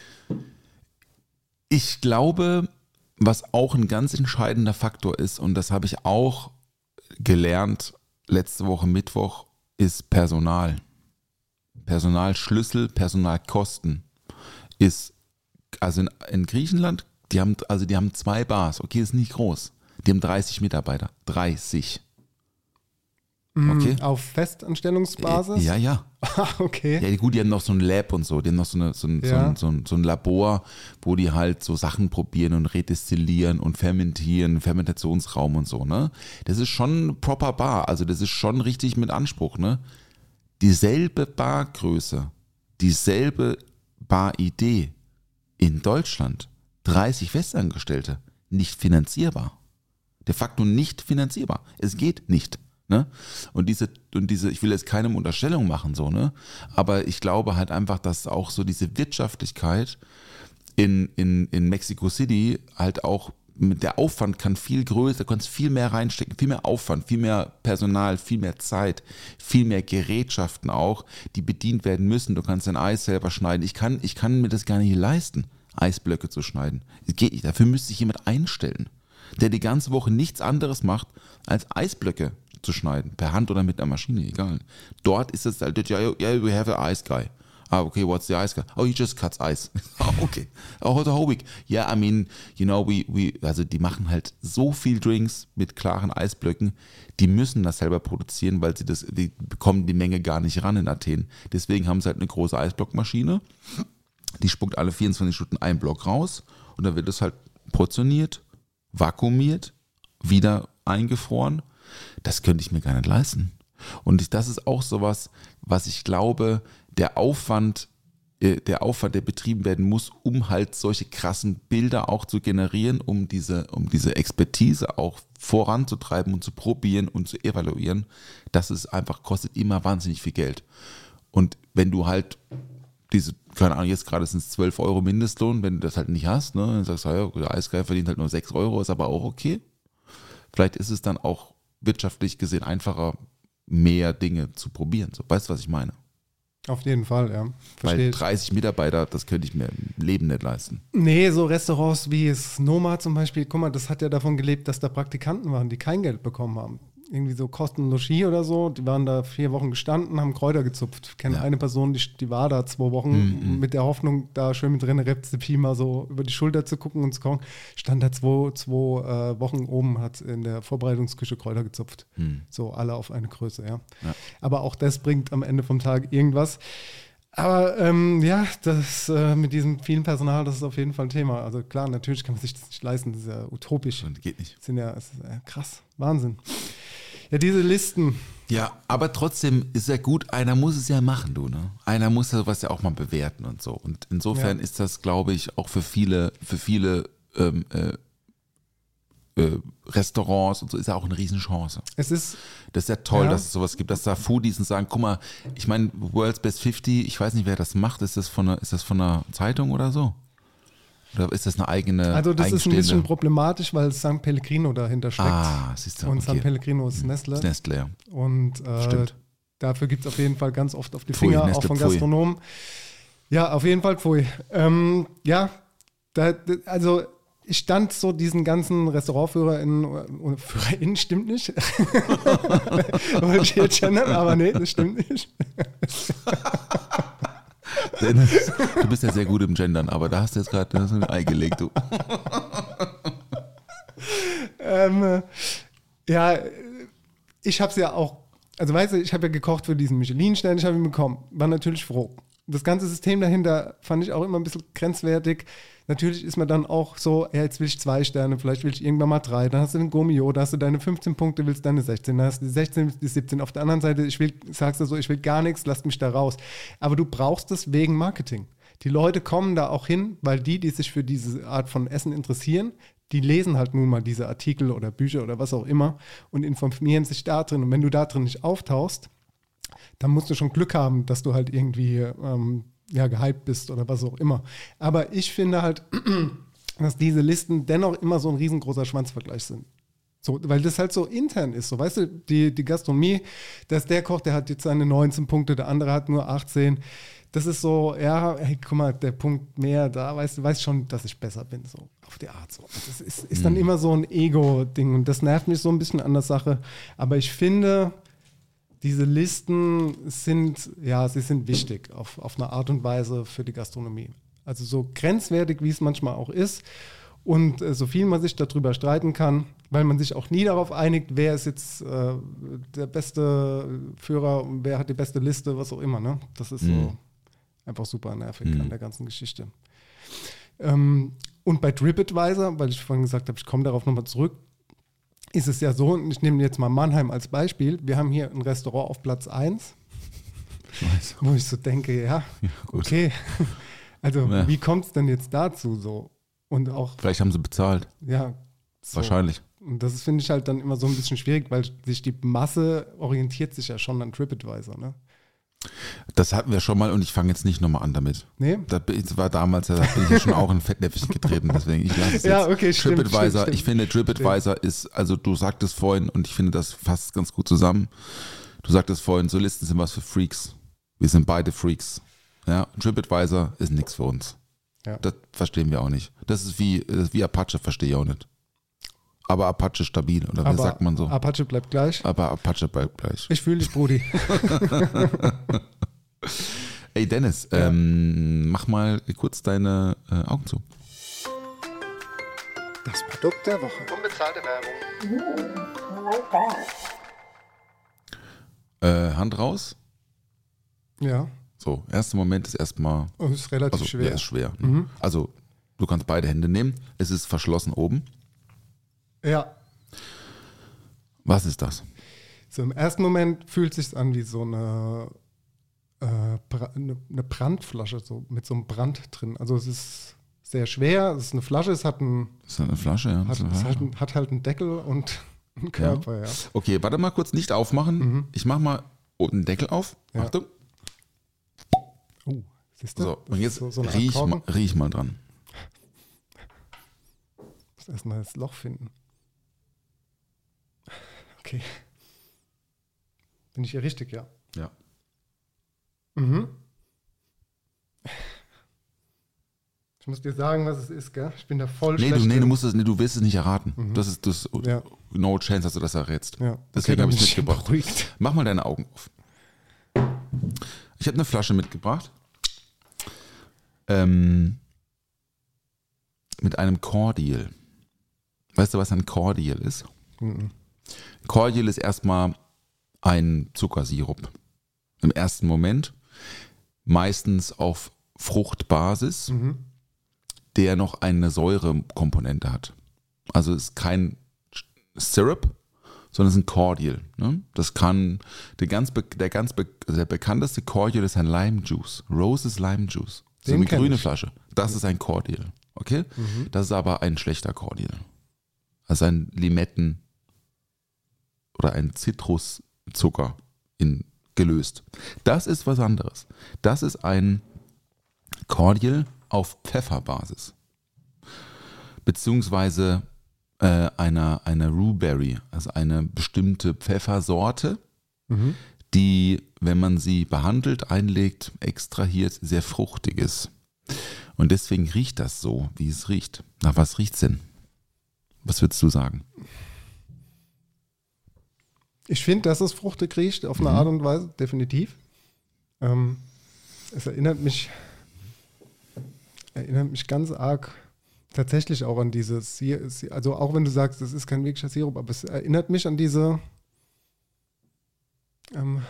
Ich glaube, was auch ein ganz entscheidender Faktor ist, und das habe ich auch gelernt letzte Woche Mittwoch, ist Personal. Personalschlüssel, Personalkosten ist, also in, in Griechenland, die haben, also die haben zwei Bars, okay, ist nicht groß. Die haben dreißig Mitarbeiter, dreißig. Okay. Auf Festanstellungsbasis? Ja, ja. Okay. Ja, gut, die haben noch so ein Lab und so, die haben noch so, eine, so, ein, so, Ja. ein, so, ein, so ein Labor, wo die halt so Sachen probieren und redestillieren und fermentieren, Fermentationsraum und so, ne? Das ist schon proper Bar, also das ist schon richtig mit Anspruch, ne? Dieselbe Bargröße, dieselbe Baridee in Deutschland, dreißig Festangestellte, nicht finanzierbar. De facto nicht finanzierbar. Es geht nicht. Ne? Und diese, und diese, ich will jetzt keinem Unterstellung machen, so, ne? Aber ich glaube halt einfach, dass auch so diese Wirtschaftlichkeit in, in, in Mexico City halt auch mit der Aufwand kann viel größer, du kannst viel mehr reinstecken, viel mehr Aufwand, viel mehr Personal, viel mehr Zeit, viel mehr Gerätschaften auch, die bedient werden müssen. Du kannst dein Eis selber schneiden. Ich kann, ich kann mir das gar nicht leisten, Eisblöcke zu schneiden. Es geht nicht, dafür müsste ich jemand einstellen. der die ganze Woche nichts anderes macht, als Eisblöcke zu schneiden, per Hand oder mit einer Maschine, egal. Dort ist es halt, yeah, yeah, we have an ice guy. Ah, okay, what's the ice guy? Oh, he just cuts ice. Oh, okay. Oh, the whole week. Yeah, I mean, you know, we, we, also die machen halt so viel Drinks mit klaren Eisblöcken, die müssen das selber produzieren, weil sie das, die bekommen die Menge gar nicht ran in Athen. Deswegen haben sie halt eine große Eisblockmaschine, die spuckt alle vierundzwanzig Stunden einen Block raus und dann wird das halt portioniert, vakuumiert, wieder eingefroren. Das könnte ich mir gar nicht leisten. Und das ist auch sowas, was ich glaube, der Aufwand, der Aufwand, der betrieben werden muss, um halt solche krassen Bilder auch zu generieren, um diese, um diese Expertise auch voranzutreiben und zu probieren und zu evaluieren, das ist einfach, kostet immer wahnsinnig viel Geld. Und wenn du halt diese, keine Ahnung, jetzt gerade sind es zwölf Euro Mindestlohn, wenn du das halt nicht hast, ne, dann sagst du, ja, der Eisgeil verdient halt nur sechs Euro, ist aber auch okay. Vielleicht ist es dann auch wirtschaftlich gesehen einfacher, mehr Dinge zu probieren. So, weißt du, was ich meine? Auf jeden Fall, ja. Verstehe. Weil dreißig Mitarbeiter, das könnte ich mir im Leben nicht leisten. Nee, so Restaurants wie es Noma zum Beispiel, guck mal, das hat ja davon gelebt, dass da Praktikanten waren, die kein Geld bekommen haben. Irgendwie so Kosten Logis oder so, die waren da vier Wochen gestanden, haben Kräuter gezupft. Ich kenne Ja. eine Person, die, die war da zwei Wochen Mhm. mit der Hoffnung, da schön mit René Rezepie mal so über die Schulter zu gucken und zu kommen. Stand da zwei, zwei äh, Wochen oben, hat in der Vorbereitungsküche Kräuter gezupft. Mhm. So alle auf eine Größe, ja. Ja. Aber auch das bringt am Ende vom Tag irgendwas. Aber ähm, ja, das äh, mit diesem vielen Personal, das ist auf jeden Fall ein Thema. Also klar, natürlich kann man sich das nicht leisten, das ist ja utopisch. Und geht nicht. Das sind ja, das ist ja krass, Wahnsinn. Ja, diese Listen. Ja, aber trotzdem ist ja gut, einer muss es ja machen, du, ne? Einer muss ja sowas ja auch mal bewerten und so. Und insofern Ja. ist das, glaube ich, auch für viele, für viele ähm, äh, äh, Restaurants und so ist ja auch eine Riesenchance. Es ist, Das ist ja toll, Ja. dass es sowas gibt, dass da Foodies und sagen, guck mal, ich meine, World's Best fifty, ich weiß nicht, wer das macht, ist das von einer, ist das von einer Zeitung oder so? Oder ist das eine eigene also das ist ein bisschen eigenstehende- problematisch, weil San Pellegrino dahinter steckt. Ah, siehst du, Und San okay. Pellegrino ist Nestle. Das Nestle, ja. Und äh, Stimmt. dafür gibt es auf jeden Fall ganz oft auf die Pfui, Finger, Nestle auch von Pfui. Gastronomen. Ja, auf jeden Fall Pfui. Ähm, ja, da, da- also ich stand so diesen ganzen RestaurantführerInnen, oder FührerInnen stimmt nicht. Wollte ich jetzt gendern, aber nee, das stimmt nicht. Dennis, du bist ja sehr gut im Gendern, aber da hast du jetzt gerade so ein Ei gelegt, du. ähm, äh, ja, ich habe es ja auch, also weißt du, ich habe ja gekocht für diesen Michelin-Stern, ich habe ihn bekommen, war natürlich froh. Das ganze System dahinter fand ich auch immer ein bisschen grenzwertig. Natürlich ist man dann auch so, ja, jetzt will ich zwei Sterne, vielleicht will ich irgendwann mal drei, dann hast du den Gomio, da hast du deine fünfzehn Punkte, willst deine sechzehn, dann hast du die sechzehn, willst die siebzehn. Auf der anderen Seite, ich will, sagst du so, ich will gar nichts, lass mich da raus. Aber du brauchst es wegen Marketing. Die Leute kommen da auch hin, weil die, die sich für diese Art von Essen interessieren, die lesen halt nun mal diese Artikel oder Bücher oder was auch immer und informieren sich da drin. Und wenn du da drin nicht auftauchst, dann musst du schon Glück haben, dass du halt irgendwie ähm, ja, gehypt bist oder was auch immer. Aber ich finde halt, dass diese Listen dennoch immer so ein riesengroßer Schwanzvergleich sind. So, weil das halt so intern ist. So, weißt du, die, die Gastronomie, dass der Koch, der hat jetzt seine neunzehn Punkte, der andere hat nur achtzehn. Das ist so, ja, hey, guck mal, der Punkt mehr, da weißt du, weißt schon, dass ich besser bin, so auf die Art. So. Das ist, ist dann immer so ein Ego-Ding und das nervt mich so ein bisschen an der Sache. Aber ich finde, diese Listen sind, ja, sie sind wichtig auf, auf eine Art und Weise für die Gastronomie. Also so grenzwertig, wie es manchmal auch ist und äh, so viel man sich darüber streiten kann, weil man sich auch nie darauf einigt, wer ist jetzt äh, der beste Führer und wer hat die beste Liste, was auch immer. Ne? Das ist Mhm. so einfach super nervig Mhm. an der ganzen Geschichte. Ähm, und bei TripAdvisor, weil ich vorhin gesagt habe, ich komme darauf nochmal zurück, ist es ja so, und ich nehme jetzt mal Mannheim als Beispiel, wir haben hier ein Restaurant auf Platz eins, Ich weiß. wo ich so denke, ja, gut. okay, also Ja. wie kommt es denn jetzt dazu so? Und auch, Vielleicht haben sie bezahlt. ja, so. Wahrscheinlich. Und das finde ich halt dann immer so ein bisschen schwierig, weil sich die Masse orientiert sich ja schon an TripAdvisor, ne? Das hatten wir schon mal und ich fange jetzt nicht nochmal an damit. Nee? Das war damals, da bin ich ja schon auch in Fettnäpfchen getreten, deswegen ich lasse es Ja, jetzt. okay, stimmt, TripAdvisor, stimmt, stimmt. ich finde TripAdvisor ist, also du sagtest vorhin und ich finde das fasst ganz gut zusammen. Du sagtest vorhin, so Listen sind was für Freaks. Wir sind beide Freaks. Ja, TripAdvisor ist nichts für uns. Ja. Das verstehen wir auch nicht. Das ist wie, das ist wie Apache, verstehe ich auch nicht. aber Apache stabil, oder wie Aber sagt man so? Apache bleibt gleich. Aber Apache bleibt gleich. Ich fühle dich, Brudi. Ey Dennis, ja. ähm, mach mal kurz deine äh, Augen zu. Das Produkt der Woche. Unbezahlte Werbung. Äh, Hand raus. Ja. So, erster Moment ist erstmal. Oh, ist relativ also, schwer. Ja, ist schwer. Mhm. Also, du kannst beide Hände nehmen. Es ist verschlossen oben. Ja. Was ist das? So im ersten Moment fühlt es sich an wie so eine, äh, Bra- eine, eine Brandflasche, so mit so einem Brand drin. Also es ist sehr schwer, es ist eine Flasche, es hat, ein, Das ist eine Flasche, ja. hat, Eine es Flasche. hat, ein, hat halt einen Deckel und einen Körper, ja. ja. Okay, warte mal kurz, nicht aufmachen. Mhm. Ich mach mal den Deckel auf. Ja. Achtung. Oh, siehst du? So, Das und ist jetzt so, so eine Art riech, Korken. mal, riech mal dran. Ich muss erstmal das Loch finden. Okay. Bin ich hier richtig, ja? Ja. Mhm. Ich muss dir sagen, was es ist, gell? Ich bin da voll Nee, schlecht. du, nee, drin. du musst es, nee, du willst es nicht erraten. Mhm. Das ist das. Ja. No chance, dass du das errätst. Ja. Deswegen Okay, habe dann ich es bin mitgebracht. beruhigt. Mach mal deine Augen auf. Ich habe eine Flasche mitgebracht. Ähm, mit einem Cordial. Weißt du, was ein Cordial ist? Mhm. Cordial ist erstmal ein Zuckersirup. Im ersten Moment. Meistens auf Fruchtbasis, Mhm. der noch eine Säurekomponente hat. Also es ist kein Syrup, sondern es ist ein Cordial. Ne? Das kann, der ganz, be- der ganz be- der bekannteste Cordial ist ein Lime Juice. Roses Lime Juice. So Den eine kenn grüne ich. Flasche. Das ist ein Cordial. Okay? Mhm. Das ist aber ein schlechter Cordial. Also ein Limetten oder ein Zitruszucker in, gelöst. Das ist was anderes. Das ist ein Cordial auf Pfefferbasis. Beziehungsweise äh, einer, einer Rhubarb, also eine bestimmte Pfeffersorte, Mhm. die, wenn man sie behandelt, einlegt, extrahiert, sehr fruchtig ist. Und deswegen riecht das so, wie es riecht. Nach was riecht's denn? Was würdest du sagen? Ich finde, dass es fruchtig riecht, auf eine Mhm. Art und Weise, definitiv. Ähm, es erinnert mich, erinnert mich ganz arg tatsächlich auch an dieses, Si- Si- also auch wenn du sagst, das ist kein wirklicher Sirup, aber es erinnert mich an diese, ähm,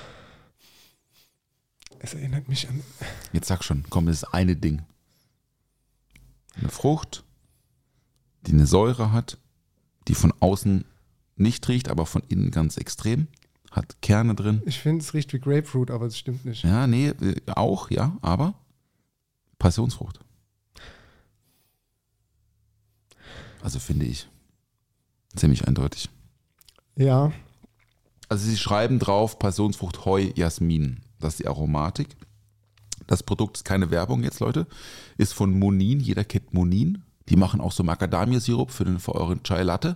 es erinnert mich an, Jetzt sag schon, komm, das ist eine Ding. Eine Frucht, die eine Säure hat, die von außen nicht riecht, aber von innen ganz extrem, hat Kerne drin. ich finde, es riecht wie Grapefruit, aber es stimmt nicht. Ja, nee, äh, auch, ja, aber Passionsfrucht. Also finde ich ziemlich eindeutig. Ja, Also sie schreiben drauf Passionsfrucht, Heu, Jasmin. Das ist die Aromatik. Das Produkt ist keine Werbung jetzt, Leute. Ist von Monin. Jeder kennt Monin. Die machen auch so Macadamia-Sirup für, den, für euren Chai Latte.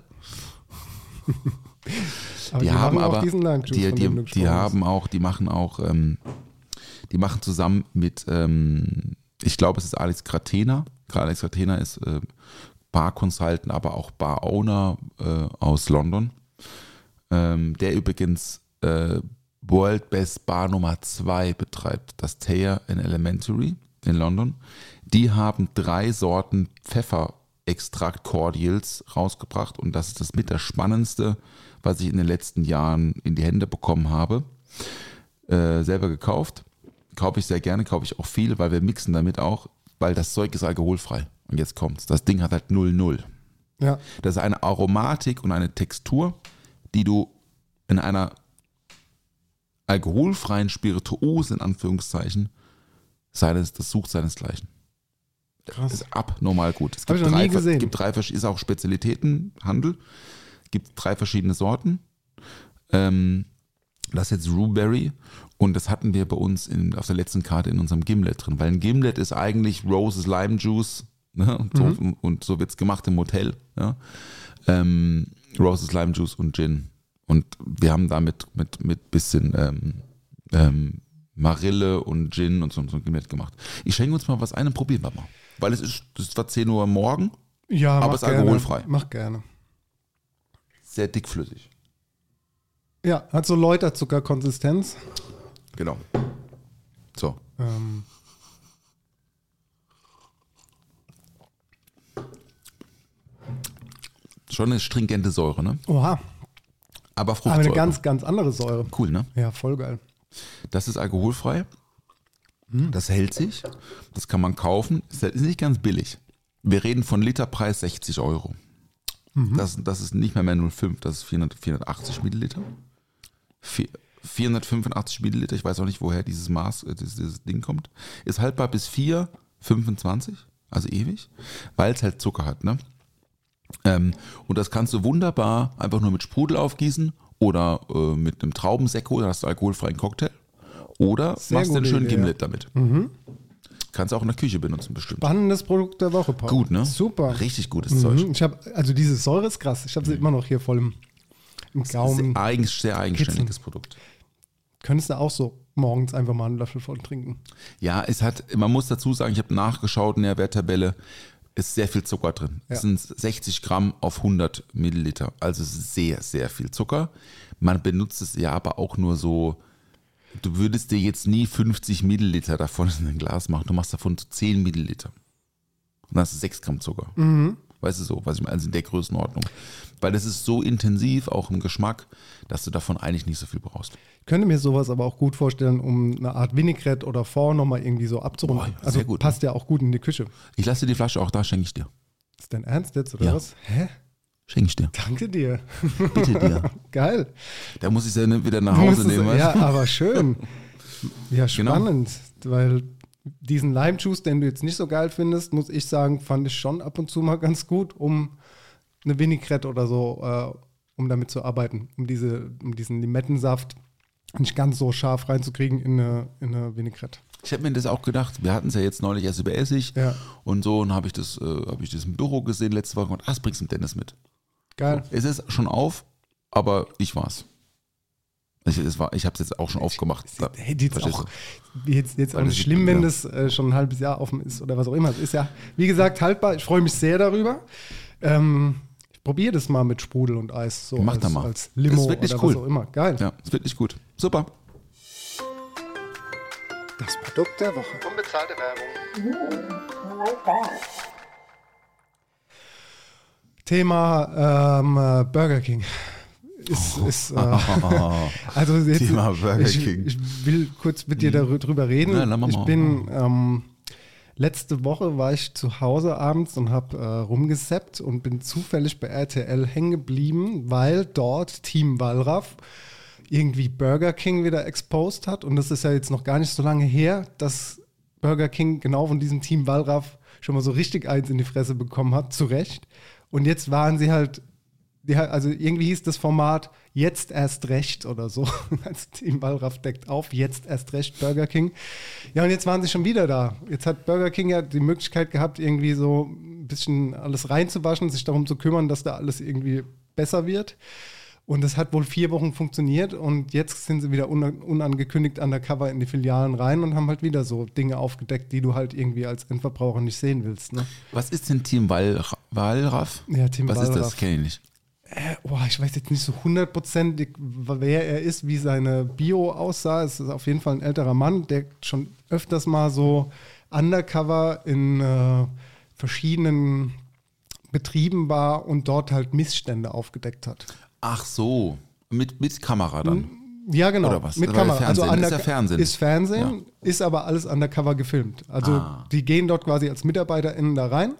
aber Die, haben machen auch aber, diesen Lime Juice, die, von dem du die, die gesprochen haben auch, die machen auch, ähm, die machen zusammen mit, ähm, ich glaube, es ist Alex Gratena. Alex Gratena ist äh, Bar-Consultant, aber auch Bar-Owner äh, aus London. Ähm, der übrigens äh, World Best Bar Nummer zwei betreibt, das Thayer in Elementary in London. Die haben drei Sorten Pfefferextrakt Cordials rausgebracht und das ist das mit das Spannendste, was ich in den letzten Jahren in die Hände bekommen habe. Äh, selber gekauft. Kaufe ich sehr gerne, kaufe ich auch viel, weil wir mixen damit auch, weil das Zeug ist alkoholfrei. Und jetzt kommt's. Das Ding hat halt null null. hast. Ja, Das ist eine Aromatik und eine Textur, die du in einer alkoholfreien Spirituose, in Anführungszeichen, seines, das sucht seinesgleichen. krass. Das ist abnormal gut. Es Hab gibt ich noch drei, nie gesehen. gibt drei verschiedene, ist auch Spezialitätenhandel, gibt drei verschiedene Sorten. Ähm, das ist jetzt Rhubarb und das hatten wir bei uns in, auf der letzten Karte in unserem Gimlet drin, weil ein Gimlet ist eigentlich Roses Lime Juice, ne? Und so, Mhm. und so wird es gemacht im Hotel. Ja? Ähm, Roses Lime Juice und Gin. Und wir haben damit mit, mit bisschen ähm, ähm, Marille und Gin und so, so ein Gimlet gemacht. Ich schenke uns mal was ein und probieren wir mal. Weil es ist, es war zehn Uhr morgen. Ja, Aber mach es ist gerne. alkoholfrei. Mach gerne. sehr dickflüssig. Ja, hat so Läuterzuckerkonsistenz. Genau. So. Ähm. Schon eine stringente Säure, ne? Oha, Aber aber Fruchtsäure. eine ganz, ganz andere Säure. Cool, ne? Ja, voll geil. Das ist alkoholfrei. Das hält sich. Das kann man kaufen. Ist ist nicht ganz billig. Wir reden von Literpreis sechzig Euro. Das, das ist nicht mehr mehr null Komma fünf, das ist vierhundert, vierhundertachtzig Milliliter. Vier- vierhundertfünfundachtzig Milliliter, ich weiß auch nicht, woher dieses Maß, äh, dieses, dieses Ding kommt. Ist haltbar bis vier Komma fünfundzwanzig, also ewig, weil es halt Zucker hat. Ne? Ähm, und das kannst du wunderbar einfach nur mit Sprudel aufgießen oder äh, mit einem Traubensekko, da hast du alkoholfreien Cocktail. Oder Sehr machst du einen gute schönen Idee, Gimlet damit. Kannst du auch in der Küche benutzen, bestimmt. Spannendes Produkt der Woche, Paul. Gut, ne? Super. Richtig gutes Zeug. Mhm. Ich habe, also diese Säure ist krass. Ich habe sie immer noch hier voll im, im Gaumen. Sehr, eigen, sehr eigenständiges Produkt. Könntest du auch so morgens einfach mal einen Löffel voll trinken. Ja, es hat, man muss dazu sagen, ich habe nachgeschaut in der Werttabelle, ist sehr viel Zucker drin. Ja. Es sind sechzig Gramm auf hundert Milliliter. Also es ist sehr, sehr viel Zucker. Man benutzt es ja aber auch nur so, du würdest dir jetzt nie fünfzig Milliliter davon in ein Glas machen. Du machst davon so zehn Milliliter. Und dann hast du sechs Gramm Zucker. Weißt du so, was ich meine, also in der Größenordnung. Weil das ist so intensiv, auch im Geschmack, dass du davon eigentlich nicht so viel brauchst. Ich könnte mir sowas aber auch gut vorstellen, um eine Art Vinaigrette oder Fond nochmal irgendwie so abzurunden. Boah, ja, also sehr gut, passt ja auch gut in die Küche. Ich lasse dir die Flasche auch da, schenke ich dir. Ist dein Ernst jetzt oder Ja. was? Hä? Schenke ich dir. Danke dir. Bitte dir. Geil. Da muss ich es ja wieder nach Du Hause musst es- nehmen. weißt Ja, du? aber schön. Ja, Genau. spannend. Weil diesen Lime Juice, den du jetzt nicht so geil findest, muss ich sagen, fand ich schon ab und zu mal ganz gut, um eine Vinaigrette oder so, äh, um damit zu arbeiten, um, diese, um diesen Limettensaft nicht ganz so scharf reinzukriegen in eine, in eine Vinaigrette. Ich habe mir das auch gedacht, wir hatten es ja jetzt neulich erst über Essig Ja. und so, und habe ich, das, äh, hab ich das im Büro gesehen letzte Woche und ach, das bringst du dem Dennis mit. Geil. Es ist schon auf, aber ich war's. Ich, es war, ich habe es jetzt auch schon aufgemacht. Hey, jetzt Verstehst auch, jetzt, jetzt auch Weil nicht das- schlimm, wenn ja. das äh, schon ein halbes Jahr offen ist oder was auch immer. Es ist ja, wie gesagt, haltbar. Ich freue mich sehr darüber. Ähm, ich probiere das mal mit Sprudel und Eis. So Mach als, da mal. als Limo Das ist wirklich oder cool. was auch immer. Geil. Ja, ist wirklich gut. Super. Das Produkt der Woche. Unbezahlte Werbung. Thema ähm, äh, Burger King. Ist, ist, äh, also jetzt, Thema Burger ich, King. ich will kurz mit dir darüber reden. Ja, dann mach ich mal. bin ähm, letzte Woche war ich zu Hause abends und habe äh, rumgesappt und bin zufällig bei R T L hängen geblieben, weil dort Team Wallraff irgendwie Burger King wieder exposed hat. Und das ist ja jetzt noch gar nicht so lange her, dass Burger King genau von diesem Team Wallraff schon mal so richtig eins in die Fresse bekommen hat, zu Recht. Und jetzt waren sie halt, die, also irgendwie hieß das Format Jetzt erst recht oder so. Als Team Wallraff deckt auf, jetzt erst recht Burger King. Ja, und jetzt waren sie schon wieder da. Jetzt hat Burger King ja die Möglichkeit gehabt, irgendwie so ein bisschen alles reinzuwaschen, sich darum zu kümmern, dass da alles irgendwie besser wird. Und das hat wohl vier Wochen funktioniert und jetzt sind sie wieder un- unangekündigt undercover in die Filialen rein und haben halt wieder so Dinge aufgedeckt, die du halt irgendwie als Endverbraucher nicht sehen willst. Ne? Was ist denn Team Wall, Wallraff? Ja, Team Was ist das? Wallraff. Kenne ich nicht. Äh, boah, ich weiß jetzt nicht so hundertprozentig, wer er ist, wie seine Bio aussah. Es ist auf jeden Fall ein älterer Mann, der schon öfters mal so undercover in äh, verschiedenen Betrieben war und dort halt Missstände aufgedeckt hat. Ach so, mit, mit Kamera dann. Ja, genau. Oder was? Mit Weil Kamera. Fernsehen, also ist ja Fernsehen. Ist Fernsehen, ist aber alles undercover gefilmt. Also Ah. die gehen dort quasi als MitarbeiterInnen da rein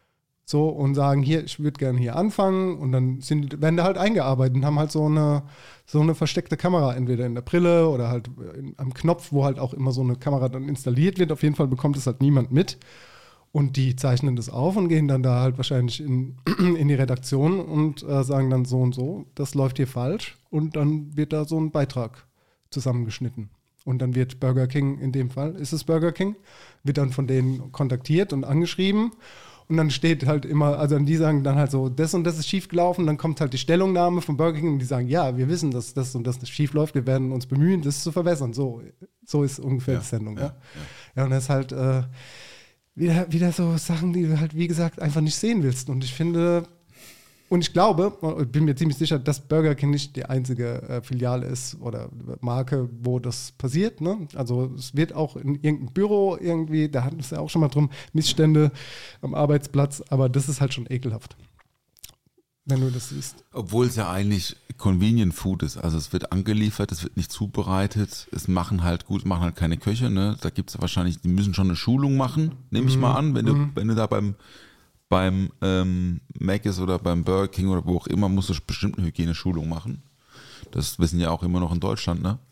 so und sagen, hier, ich würde gerne hier anfangen und dann sind, die- werden da halt eingearbeitet und haben halt so eine, so eine versteckte Kamera, entweder in der Brille oder halt in, am Knopf, wo halt auch immer so eine Kamera dann installiert wird. Auf jeden Fall bekommt es halt niemand mit. Und die zeichnen das auf und gehen dann da halt wahrscheinlich in, in die Redaktion und äh, sagen dann so und so, das läuft hier falsch. Und dann wird da so ein Beitrag zusammengeschnitten. Und dann wird Burger King, in dem Fall ist es Burger King, wird dann von denen kontaktiert und angeschrieben. Und dann steht halt immer, also die sagen dann halt so, das und das ist schiefgelaufen. Dann kommt halt die Stellungnahme von Burger King und die sagen, ja, wir wissen, dass das und das schief läuft. Wir werden uns bemühen, das zu verbessern. So, so ist ungefähr die Sendung. Ja, ja. ja, und das ist halt äh, wieder, wieder so Sachen, die du halt, wie gesagt, einfach nicht sehen willst. Und ich finde, Und ich glaube, ich bin mir ziemlich sicher, dass Burger King nicht die einzige äh, Filiale ist oder Marke, wo das passiert. Ne? Also es wird auch in irgendeinem Büro irgendwie, da hatten wir es ja auch schon mal drum, Missstände am Arbeitsplatz, aber das ist halt schon ekelhaft, wenn du das siehst. Obwohl es ja eigentlich Convenient Food ist. Also es wird angeliefert, es wird nicht zubereitet, es machen halt gut, machen halt keine Köche. Ne? Da gibt es ja wahrscheinlich, die müssen schon eine Schulung machen, nehme ich mal an, wenn du, wenn du da beim beim ähm, Mc's oder beim Burger King oder wo auch immer, musst du bestimmt eine Hygieneschulung machen. Das wissen ja auch immer noch in Deutschland, ne?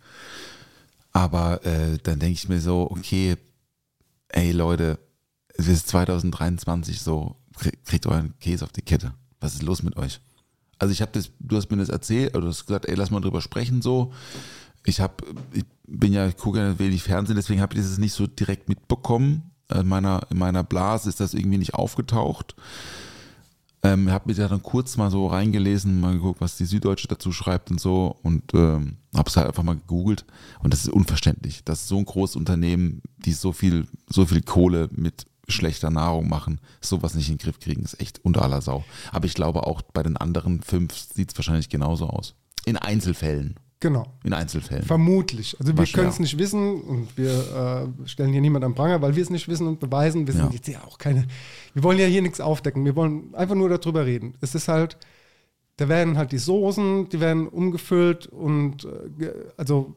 Aber äh, dann denke ich mir so, okay, ey Leute, es ist zwanzig dreiundzwanzig so, kriegt euren Käse auf die Kette. Was ist los mit euch? Also ich habe das, du hast mir das erzählt, oder du hast gesagt, ey, lass mal drüber sprechen so. Ich habe, ich bin ja, ich gucke ja wenig Fernsehen, deswegen habe ich das nicht so direkt mitbekommen. In meiner, in meiner Blase ist das irgendwie nicht aufgetaucht. Ähm, habe mir da dann kurz mal so reingelesen, mal geguckt, was die Süddeutsche dazu schreibt und so und ähm, habe es halt einfach mal gegoogelt und das ist unverständlich, dass so ein großes Unternehmen, die so viel, so viel Kohle mit schlechter Nahrung machen, sowas nicht in den Griff kriegen, ist echt unter aller Sau. Aber ich glaube auch bei den anderen fünf sieht es wahrscheinlich genauso aus. In Einzelfällen. Genau. In Einzelfällen. Vermutlich. Also wir Wahrscheinlich, können es ja. nicht wissen und wir äh, stellen hier niemand am Pranger, weil wir es nicht wissen und beweisen. Wir sind Ja. jetzt ja auch keine, wir wollen ja hier nichts aufdecken. Wir wollen einfach nur darüber reden. Es ist halt, da werden halt die Soßen, die werden umgefüllt und äh, also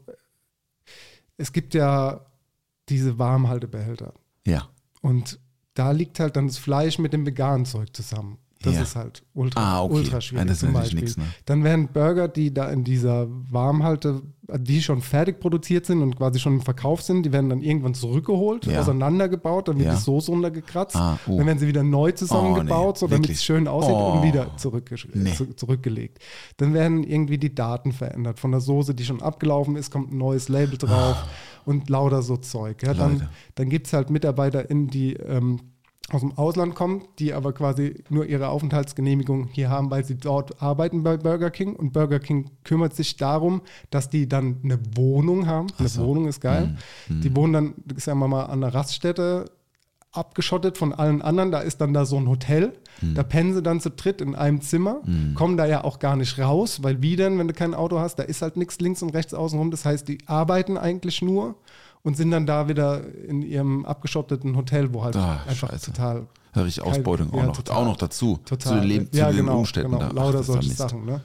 es gibt ja diese Warmhaltebehälter Ja. und da liegt halt dann das Fleisch mit dem veganen Zeug zusammen. Das Ja. ist halt ultra, Ah, okay. ultra schwierig. Ja, das ist zum natürlich Beispiel. nix, ne? Dann werden Burger, die da in dieser Warmhalte, die schon fertig produziert sind und quasi schon im Verkauf sind, die werden dann irgendwann zurückgeholt, Ja. auseinandergebaut, dann wird Ja. die Soße runtergekratzt, Ah, oh. dann werden sie wieder neu zusammengebaut, Oh, nee. so damit Wirklich? es schön aussieht Oh. und wieder zurück, Nee. zu, zurückgelegt. Dann werden irgendwie die Daten verändert. Von der Soße, die schon abgelaufen ist, kommt ein neues Label drauf und lauter so Zeug. Ja, dann Leute. dann gibt es halt MitarbeiterInnen, die ähm, aus dem Ausland kommen, die aber quasi nur ihre Aufenthaltsgenehmigung hier haben, weil sie dort arbeiten bei Burger King. Und Burger King kümmert sich darum, dass die dann eine Wohnung haben. Eine so. Wohnung ist geil. Die wohnen dann, sagen wir mal, an einer Raststätte, abgeschottet von allen anderen. Da ist dann da so ein Hotel. Da pennen sie dann zu dritt in einem Zimmer, kommen da ja auch gar nicht raus, weil wie denn, wenn du kein Auto hast, da ist halt nichts links und rechts außenrum. Das heißt, die arbeiten eigentlich nur und sind dann da wieder in ihrem abgeschotteten Hotel, wo halt Ah, einfach Scheiße. total Da richtig Ausbeutung ja, auch, noch, total. auch noch dazu. Total. Zu den, Leben, ja, zu den genau, Umständen. genau. Da. Ach, Lauter das ist solche Mist. Sachen, ne?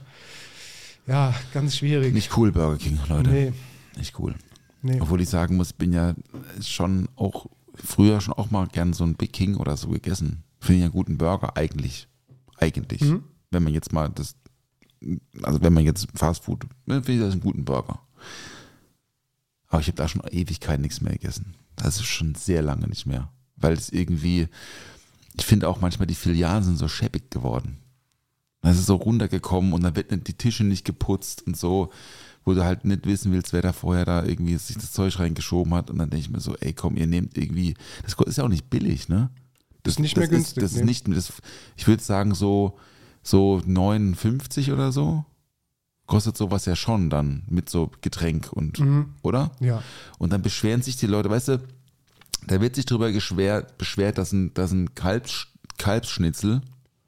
Ja, ganz schwierig. Nicht cool, Burger King, Leute. Nee. Nicht cool. Nee. Obwohl ich sagen muss, ich bin ja schon auch, früher schon auch mal gern so ein Big King oder so gegessen. Finde ich einen guten Burger eigentlich. Eigentlich. Mhm. Wenn man jetzt mal das, also wenn man jetzt Fast Food, ne, finde ich das einen guten Burger. Aber ich habe da schon Ewigkeit nichts mehr gegessen. Das ist schon sehr lange nicht mehr. Weil es irgendwie, ich finde auch manchmal die Filialen sind so schäbig geworden. Das ist so runtergekommen und dann wird die Tische nicht geputzt und so, wo du halt nicht wissen willst, wer da vorher da irgendwie sich das Zeug reingeschoben hat. Und dann denke ich mir so, ey komm, ihr nehmt irgendwie, das ist ja auch nicht billig, ne? Das Ist nicht mehr das günstig, Ist, das nee. ist nicht, das, ich würde sagen so, so neunundfünfzig oder so. Kostet sowas ja schon dann mit so Getränk und, Mhm. oder? Ja. Und dann beschweren sich die Leute, weißt du, da wird sich drüber geschwer, beschwert, dass ein, dass ein Kalbs, Kalbsschnitzel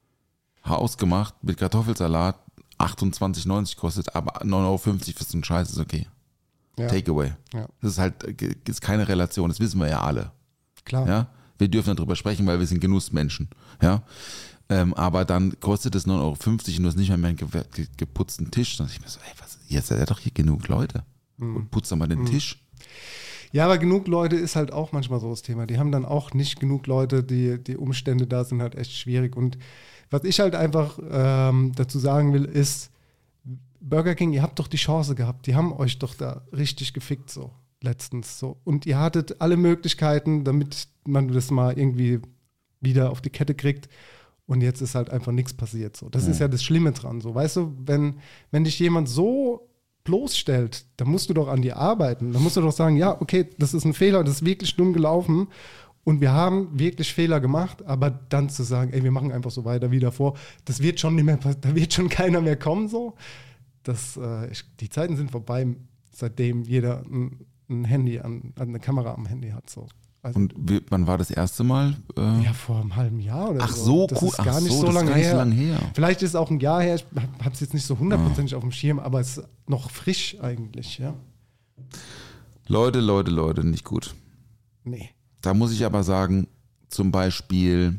hausgemacht mit Kartoffelsalat achtundzwanzig neunzig kostet, aber neun Euro fünfzig für so einen Scheiß ist okay. Ja. Takeaway. Ja. Das ist halt ist keine Relation, das wissen wir ja alle. Klar. Ja? Wir dürfen darüber sprechen, weil wir sind Genussmenschen. Ja? Ähm, aber dann kostet es neun Euro fünfzig und du hast nicht mehr, mehr einen ge ge geputzten Tisch. Dann dachte ich mir so, ey, was, jetzt seid ihr doch hier genug Leute. Und putzt doch mal den Tisch. Ja, aber genug Leute ist halt auch manchmal so das Thema. Die haben dann auch nicht genug Leute, die, die Umstände da sind halt echt schwierig. Und was ich halt einfach ähm, dazu sagen will, ist, Burger King, ihr habt doch die Chance gehabt. Die haben euch doch da richtig gefickt so letztens. So. Und ihr hattet alle Möglichkeiten, damit man das mal irgendwie wieder auf die Kette kriegt. Und jetzt ist halt einfach nichts passiert. So. Das Ja. ist ja das Schlimme dran. So. Weißt du, wenn, wenn dich jemand so bloßstellt, dann musst du doch an dir arbeiten. Dann musst du doch sagen, ja, okay, das ist ein Fehler, das ist wirklich dumm gelaufen und wir haben wirklich Fehler gemacht, aber dann zu sagen, ey, wir machen einfach so weiter wie davor, das wird schon nicht mehr, da wird schon keiner mehr kommen, so. Das, äh, ich, die Zeiten sind vorbei, seitdem jeder ein, ein Handy, an, eine Kamera am Handy hat, so. Also, Und wie, wann war das erste Mal? Äh, ja, vor einem halben Jahr oder ach so. so, das cool. ist gar ach nicht so, so das lange ist gar nicht her. so lange her. Vielleicht ist es auch ein Jahr her, ich habe es jetzt nicht so hundertprozentig Ah. auf dem Schirm, aber es ist noch frisch eigentlich, ja. Leute, Leute, Leute, nicht gut. Nee. Da muss ich aber sagen, zum Beispiel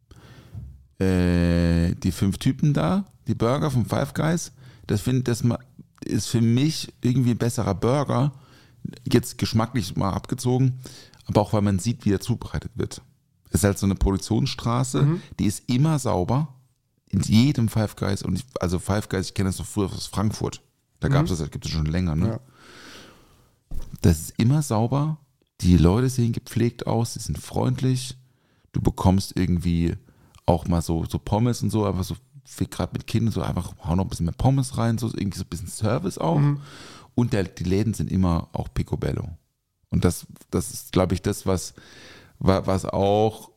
äh, die fünf Typen da, die Burger von Five Guys, das, find, das ist für mich irgendwie ein besserer Burger, jetzt geschmacklich mal abgezogen, aber auch weil man sieht, wie er zubereitet wird. Es ist halt so eine Produktionsstraße, mhm. die ist immer sauber, in jedem Five Guys, und ich, also Five Guys, ich kenne das noch früher aus Frankfurt, da gab es mhm. das, das gibt es schon länger, ne? Ja. Das ist immer sauber, die Leute sehen gepflegt aus, sie sind freundlich, du bekommst irgendwie auch mal so, so Pommes und so, aber so gerade mit Kindern so einfach, hau noch ein bisschen mehr Pommes rein, so irgendwie so ein bisschen Service auch. Mhm. Und der, die Läden sind immer auch picobello. Und das, das ist, glaube ich, das, was, was auch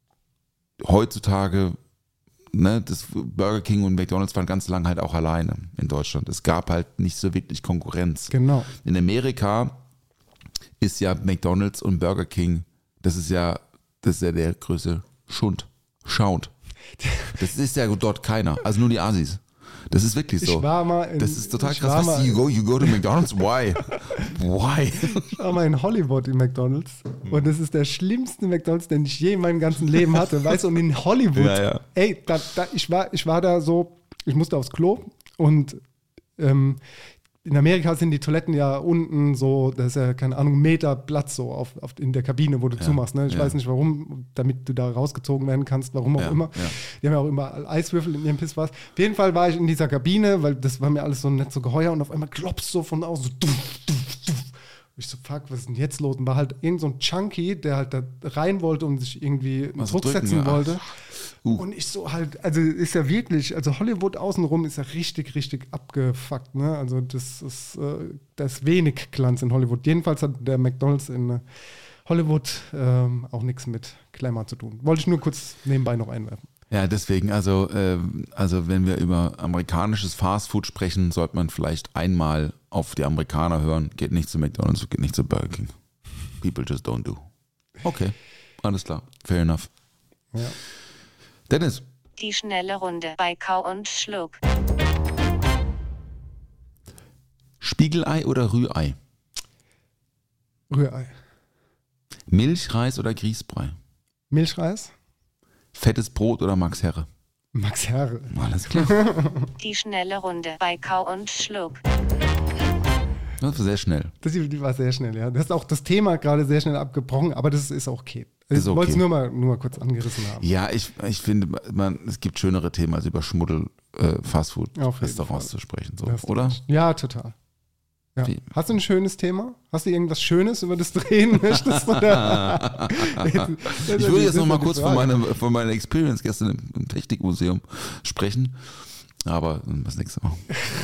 heutzutage, ne, das Burger King und McDonald's waren ganz lange halt auch alleine in Deutschland. Es gab halt nicht so wirklich Konkurrenz. Genau. In Amerika ist ja McDonald's und Burger King, das ist ja, das ist ja der größte Schund. Schaunt. Das ist ja dort keiner, also nur die Assis. Das ist wirklich so. Ich war mal in, das ist total ich krass. war Was, you go, you go to McDonald's? Why? Why? Ich war mal in Hollywood in McDonald's und das ist der schlimmste McDonald's, den ich je in meinem ganzen Leben hatte. Weißt du, und in Hollywood, Ja, ja. ey, da, da, ich, war, ich war da so, ich musste aufs Klo und ähm, in Amerika sind die Toiletten ja unten so, das ist ja, keine Ahnung, Meter Platz so auf, auf, in der Kabine, wo du Ja, zumachst. Ne? Ich ja. weiß nicht warum, damit du da rausgezogen werden kannst, warum auch Ja, immer. ja. Die haben ja auch immer Eiswürfel in ihrem Pisswas. Auf jeden Fall war ich in dieser Kabine, weil das war mir alles so nicht so geheuer und auf einmal klopfst so von außen so duff, duff, duff. Und ich so, fuck, was ist denn jetzt los? Und war halt irgend so ein Chunky, der halt da rein wollte und sich irgendwie einen Was Druck drücken, setzen ja. wollte. Uh. Und ich so halt, also ist ja wirklich, also Hollywood außenrum ist ja richtig, richtig abgefuckt, ne? Also das ist, äh, da ist wenig Glanz in Hollywood. Jedenfalls hat der McDonald's in äh, Hollywood ähm, auch nichts mit Glamour zu tun. Wollte ich nur kurz nebenbei noch einwerfen. Ja, deswegen, also, ähm, also wenn wir über amerikanisches Fastfood sprechen, sollte man vielleicht einmal auf die Amerikaner hören. Geht nicht zu McDonald's, geht nicht zu Burger King. People just don't do. Okay, alles klar, fair enough. Ja. Dennis. Die schnelle Runde bei Kau und Schluck. Spiegelei oder Rührei? Rührei. Milchreis oder Grießbrei? Milchreis? Fettes Brot oder Max Herre? Max Herre. Alles klar. Die schnelle Runde bei Kau und Schluck. Das war sehr schnell. Das die war sehr schnell, ja. Das ist auch das Thema gerade sehr schnell abgebrochen, aber das ist auch okay. Ich Ist okay. wollte es nur mal, nur mal kurz angerissen haben. Ja, ich, ich finde, man, es gibt schönere Themen, als über Schmuddel äh, Fastfood-Restaurants zu sprechen. So, Das ist oder? recht. Ja, total. Ja. Wie? Hast du ein schönes Thema? Hast du irgendwas Schönes, über das du reden möchtest? Oder? Ich würde jetzt noch mal kurz von meiner, von meiner Experience gestern im, im Technikmuseum sprechen, aber das nächste Mal.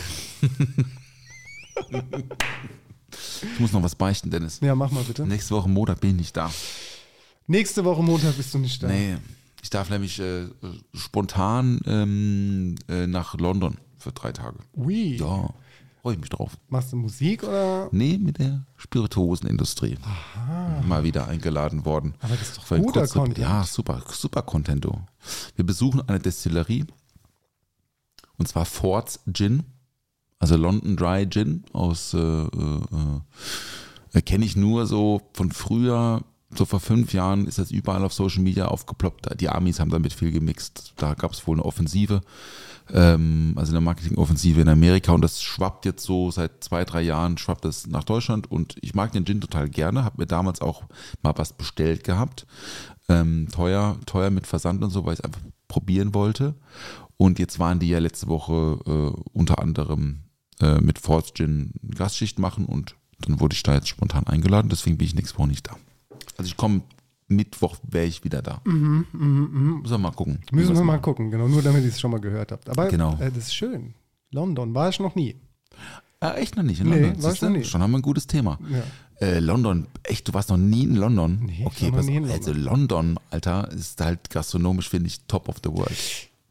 Ich muss noch was beichten, Dennis. Ja, mach mal bitte. Nächste Woche Montag bin ich nicht da. Nächste Woche Montag bist du nicht da. Nee, ich darf nämlich äh, spontan ähm, äh, nach London für drei Tage. Ui. Ja, freue ich mich drauf. Machst du Musik oder? Nee, mit der Spirituosenindustrie. Aha. Mal wieder eingeladen worden. Aber das ist doch Für ein guter kurzer- Content. Ja, super, super Content. Du. Wir besuchen eine Destillerie und zwar Ford's Gin, also London Dry Gin aus, äh, äh, äh, kenne ich nur so von früher. So vor fünf Jahren ist das überall auf Social Media aufgeploppt. Die Amis haben damit viel gemixt. Da gab es wohl eine Offensive, ähm, also eine Marketingoffensive in Amerika und das schwappt jetzt so seit zwei, drei Jahren, schwappt das nach Deutschland und ich mag den Gin total gerne, habe mir damals auch mal was bestellt gehabt. Ähm, teuer, teuer mit Versand und so, weil ich es einfach probieren wollte. Und jetzt waren die ja letzte Woche äh, unter anderem äh, mit Ford's Gin Gastschicht machen und dann wurde ich da jetzt spontan eingeladen, deswegen bin ich nächste Woche nicht da. Also ich komme, Mittwoch wäre ich wieder da. Mhm, mhm, mhm. Müssen wir mal gucken. Müssen wir was mal machen. gucken, genau, nur damit ihr es schon mal gehört habt. Aber Genau. äh, das ist schön. London war ich noch nie. Ah, echt noch nicht in Nee, London? war ich Siehste? noch nie. Schon haben wir ein gutes Thema. Ja. Äh, London, echt, du warst noch nie in London? Nee, ich okay, war noch pass nie in auf. London. Also London, Alter, ist halt gastronomisch, finde ich, top of the world.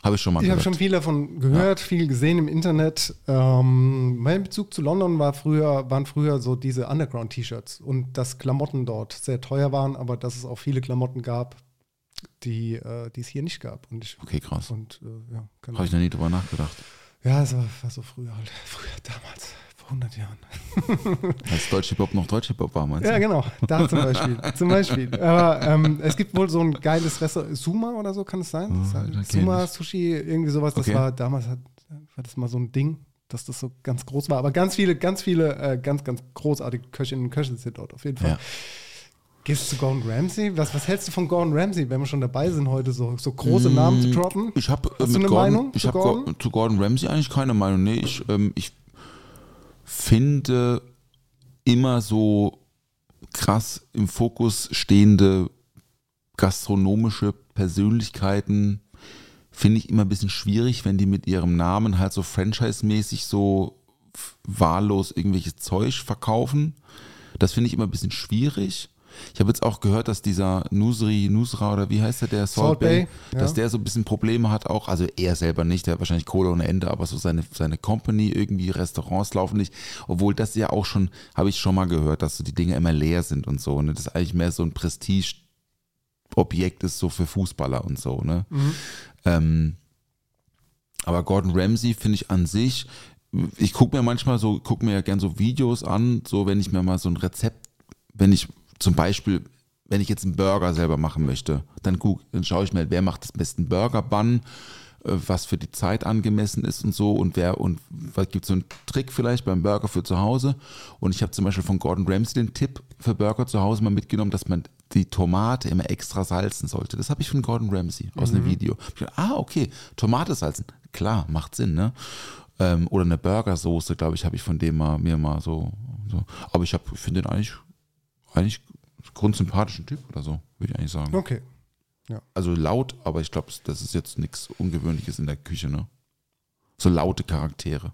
Habe ich schon mal Ich gehört. habe schon viel davon gehört, ja. viel gesehen im Internet. Ähm, mein Bezug zu London war früher, waren früher so diese Underground-T-Shirts und dass Klamotten dort sehr teuer waren, aber dass es auch viele Klamotten gab, die, äh, die es hier nicht gab. Und ich, okay, krass. Und, äh, ja, habe ich noch nie drüber nachgedacht. Ja, es war, war so früher halt. Früher, damals, vor hundert Jahren. Als Deutsch-Hip-Hop noch Deutsch-Hip-Hop war, meinst du? Ja, genau, da zum Beispiel. zum Beispiel. Aber ähm, es gibt wohl so ein geiles Restaurant, Suma oder so, kann es sein? Oh, das halt Suma, Sushi, irgendwie sowas. Das okay. war damals, hat, war das mal so ein Ding, dass das so ganz groß war. Aber ganz viele, ganz viele, äh, ganz, ganz großartige Köchinnen und Köche sind dort auf jeden Fall. Ja. Gehst du zu Gordon Ramsay? Was, was hältst du von Gordon Ramsay, wenn wir schon dabei sind, heute so, so große mmh, Namen zu droppen? Ich habe äh, mit eine Gordon, Meinung ich zu, hab Gordon? Go- zu Gordon Ramsay eigentlich keine Meinung. Nee, ich, ähm, ich finde immer so krass im Fokus stehende gastronomische Persönlichkeiten finde ich immer ein bisschen schwierig, wenn die mit ihrem Namen halt so franchise-mäßig so wahllos irgendwelches Zeug verkaufen. Das finde ich immer ein bisschen schwierig. Ich habe jetzt auch gehört, dass dieser Nusri, Nusra oder wie heißt der, der Salt, Salt Bay, Bay ja. dass der so ein bisschen Probleme hat auch, also er selber nicht, der hat wahrscheinlich Kohle ohne Ende, aber so seine, seine Company, irgendwie Restaurants laufen nicht, obwohl das ja auch schon, habe ich schon mal gehört, dass so die Dinge immer leer sind und so, ne? Das ist eigentlich mehr so ein Prestige-Objekt ist so für Fußballer und so, ne? Mhm. Ähm, aber Gordon Ramsay finde ich an sich, ich gucke mir manchmal so, gucke mir ja gern so Videos an, so wenn ich mir mal so ein Rezept, wenn ich zum Beispiel, wenn ich jetzt einen Burger selber machen möchte, dann, guck, dann schaue ich mir, wer macht das besten Burger-Bun, was für die Zeit angemessen ist und so und wer und was gibt es so einen Trick vielleicht beim Burger für zu Hause und ich habe zum Beispiel von Gordon Ramsay den Tipp für Burger zu Hause mal mitgenommen, dass man die Tomate immer extra salzen sollte. Das habe ich von Gordon Ramsay aus mhm. einem Video. Ich dachte, ah, okay, Tomate salzen, klar, macht Sinn, ne? Ähm, oder eine Burgersoße, glaube ich, habe ich von dem mal, mir mal so, so. Aber ich, ich finde den eigentlich eigentlich grundsympathischen Typ oder so, würde ich eigentlich sagen. Okay. Ja. Also laut, aber ich glaube, das ist jetzt nichts Ungewöhnliches in der Küche, ne? So laute Charaktere.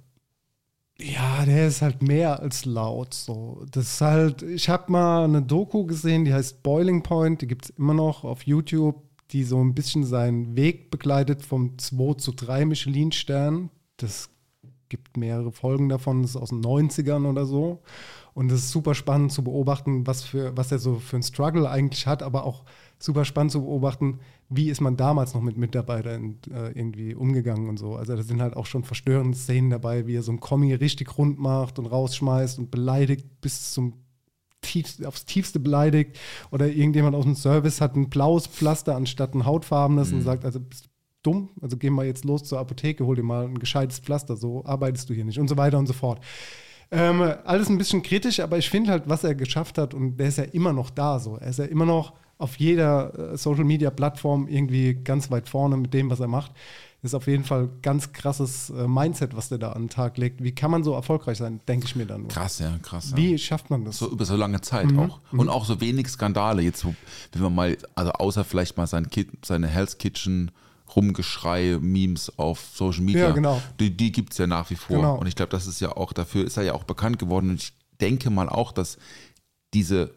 Ja, der ist halt mehr als laut. So. Das ist halt, ich habe mal eine Doku gesehen, die heißt Boiling Point, die gibt es immer noch auf YouTube, die so ein bisschen seinen Weg begleitet vom zwei zu drei Michelin-Stern. Das gibt mehrere Folgen davon, das ist aus den neunzigern oder so. Und es ist super spannend zu beobachten, was, für, was er so für einen Struggle eigentlich hat, aber auch super spannend zu beobachten, wie ist man damals noch mit Mitarbeitern äh, irgendwie umgegangen und so. Also da sind halt auch schon verstörende Szenen dabei, wie er so ein Kommi richtig rund macht und rausschmeißt und beleidigt bis zum tief, aufs Tiefste beleidigt. Oder irgendjemand aus dem Service hat ein blaues Pflaster anstatt ein hautfarbenes mhm. und sagt, also bist du dumm, also geh mal jetzt los zur Apotheke, hol dir mal ein gescheites Pflaster, so arbeitest du hier nicht und so weiter und so fort. Ähm, alles ein bisschen kritisch, aber ich finde halt, was er geschafft hat, und der ist ja immer noch da so. Er ist ja immer noch auf jeder äh, Social-Media-Plattform irgendwie ganz weit vorne mit dem, was er macht. Das ist auf jeden Fall ganz krasses äh, Mindset, was der da an den Tag legt. Wie kann man so erfolgreich sein, denke ich mir dann nur. Krass, ja, krass. Ja. Wie schafft man das? So über so lange Zeit mhm. auch. Und mhm. auch so wenig Skandale. Jetzt, wenn man mal, also außer vielleicht mal sein Ki- seine Hell's Kitchen Rumgeschrei, Memes auf Social Media, ja, genau. die, die gibt es ja nach wie vor. Genau. Und ich glaube, das ist ja auch, dafür ist er ja auch bekannt geworden. Und ich denke mal auch, dass diese,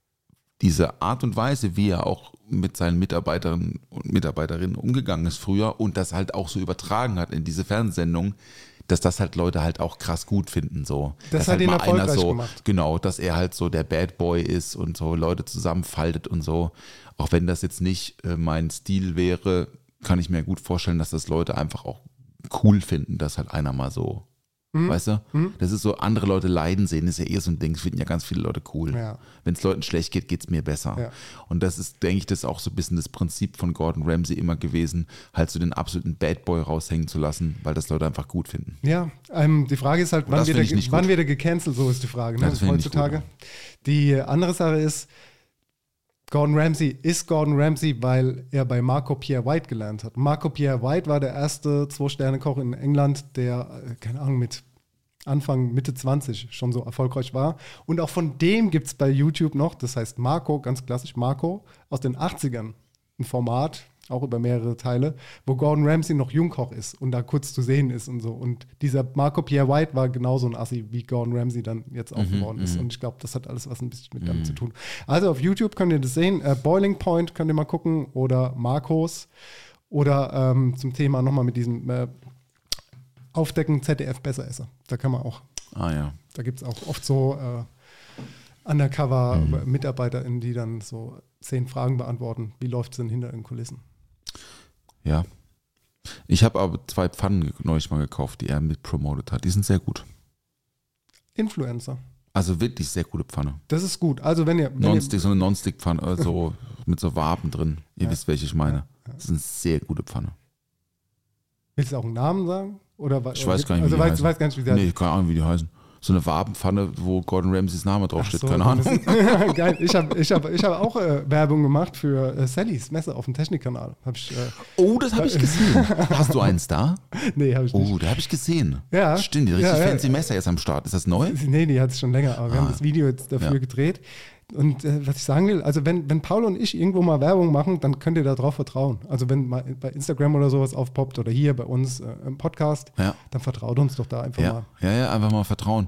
diese Art und Weise, wie er auch mit seinen Mitarbeiterinnen und Mitarbeiterinnen umgegangen ist früher und das halt auch so übertragen hat in diese Fernsehsendung, dass das halt Leute halt auch krass gut finden. So. Das dass hat halt ihn mal erfolgreich einer so, gemacht. Genau, dass er halt so der Bad Boy ist und so Leute zusammenfaltet und so. Auch wenn das jetzt nicht äh, mein Stil wäre, kann ich mir gut vorstellen, dass das Leute einfach auch cool finden, dass halt einer mal so, mhm. weißt du? Mhm. Das ist so, andere Leute leiden sehen, ist ja eher so ein Ding, das finden ja ganz viele Leute cool. Ja. Wenn es Leuten schlecht geht, geht es mir besser. Ja. Und das ist, denke ich, das ist auch so ein bisschen das Prinzip von Gordon Ramsay immer gewesen, halt so den absoluten Bad Boy raushängen zu lassen, weil das Leute einfach gut finden. Ja, ähm, die Frage ist halt, wann wird, er, wann wird er gecancelt, so ist die Frage, ne? Das heutzutage. Die andere Sache ist, Gordon Ramsay ist Gordon Ramsay, weil er bei Marco Pierre White gelernt hat. Marco Pierre White war der erste Zwei-Sterne-Koch in England, der, keine Ahnung, mit Anfang, Mitte zwanzig schon so erfolgreich war. Und auch von dem gibt es bei YouTube noch, das heißt Marco, ganz klassisch Marco, aus den achtzigern, ein Format, auch über mehrere Teile, wo Gordon Ramsay noch Jungkoch ist und da kurz zu sehen ist und so. Und dieser Marco Pierre White war genauso ein Assi, wie Gordon Ramsay dann jetzt auch Mhm, geworden ist. mhm. Und ich glaube, das hat alles was ein bisschen mit damit zu tun. Also auf YouTube könnt ihr das sehen. Äh, Boiling Point könnt ihr mal gucken oder Marcos. Oder ähm, zum Thema nochmal mit diesem äh, Aufdecken Z D F Besserwisser. Da kann man auch, Ah ja. da gibt es auch oft so äh, Undercover-MitarbeiterInnen, die dann so zehn Fragen beantworten. Wie läuft es denn hinter den Kulissen? Ja. Ich habe aber zwei Pfannen neulich mal gekauft, die er mit promoted hat. Die sind sehr gut. Influencer. Also wirklich sehr gute Pfanne. Das ist gut. Also wenn ihr... Wenn Non-Stick, ihr so eine Non-Stick-Pfanne, also mit so Waben drin. Ihr Ja. wisst, welche ich meine. Ja, ja. Das ist eine sehr gute Pfanne. willst du auch einen Namen sagen? Oder, Ich weiß gar nicht, also wie die weiß, heißen. weiß gar nicht, wie sie heißt. Nee, keine Ahnung, wie die heißen. So eine Wabenpfanne, wo Gordon Ramsays Name draufsteht, Ach so, keine dann Ahnung. ist- Geil. Ich habe ich hab, ich hab auch äh, Werbung gemacht für äh, Sallys Messe auf dem Technikkanal. Hab ich, äh, Oh, das habe ich gesehen. Hast du eins da? nee, habe ich nicht. Oh, da habe ich gesehen. Ja. Stimmt, die richtig Ja, ja. fancy Messer jetzt am Start. Ist das neu? Nee, die hat es schon länger, aber wir Ah. haben das Video jetzt dafür Ja. gedreht. Und äh, was ich sagen will, also wenn, wenn Paul und ich irgendwo mal Werbung machen, dann könnt ihr darauf vertrauen. Also wenn mal bei Instagram oder sowas aufpoppt oder hier bei uns äh, im Podcast, Ja. dann vertraut uns doch da einfach Ja, mal. ja, ja, einfach mal vertrauen.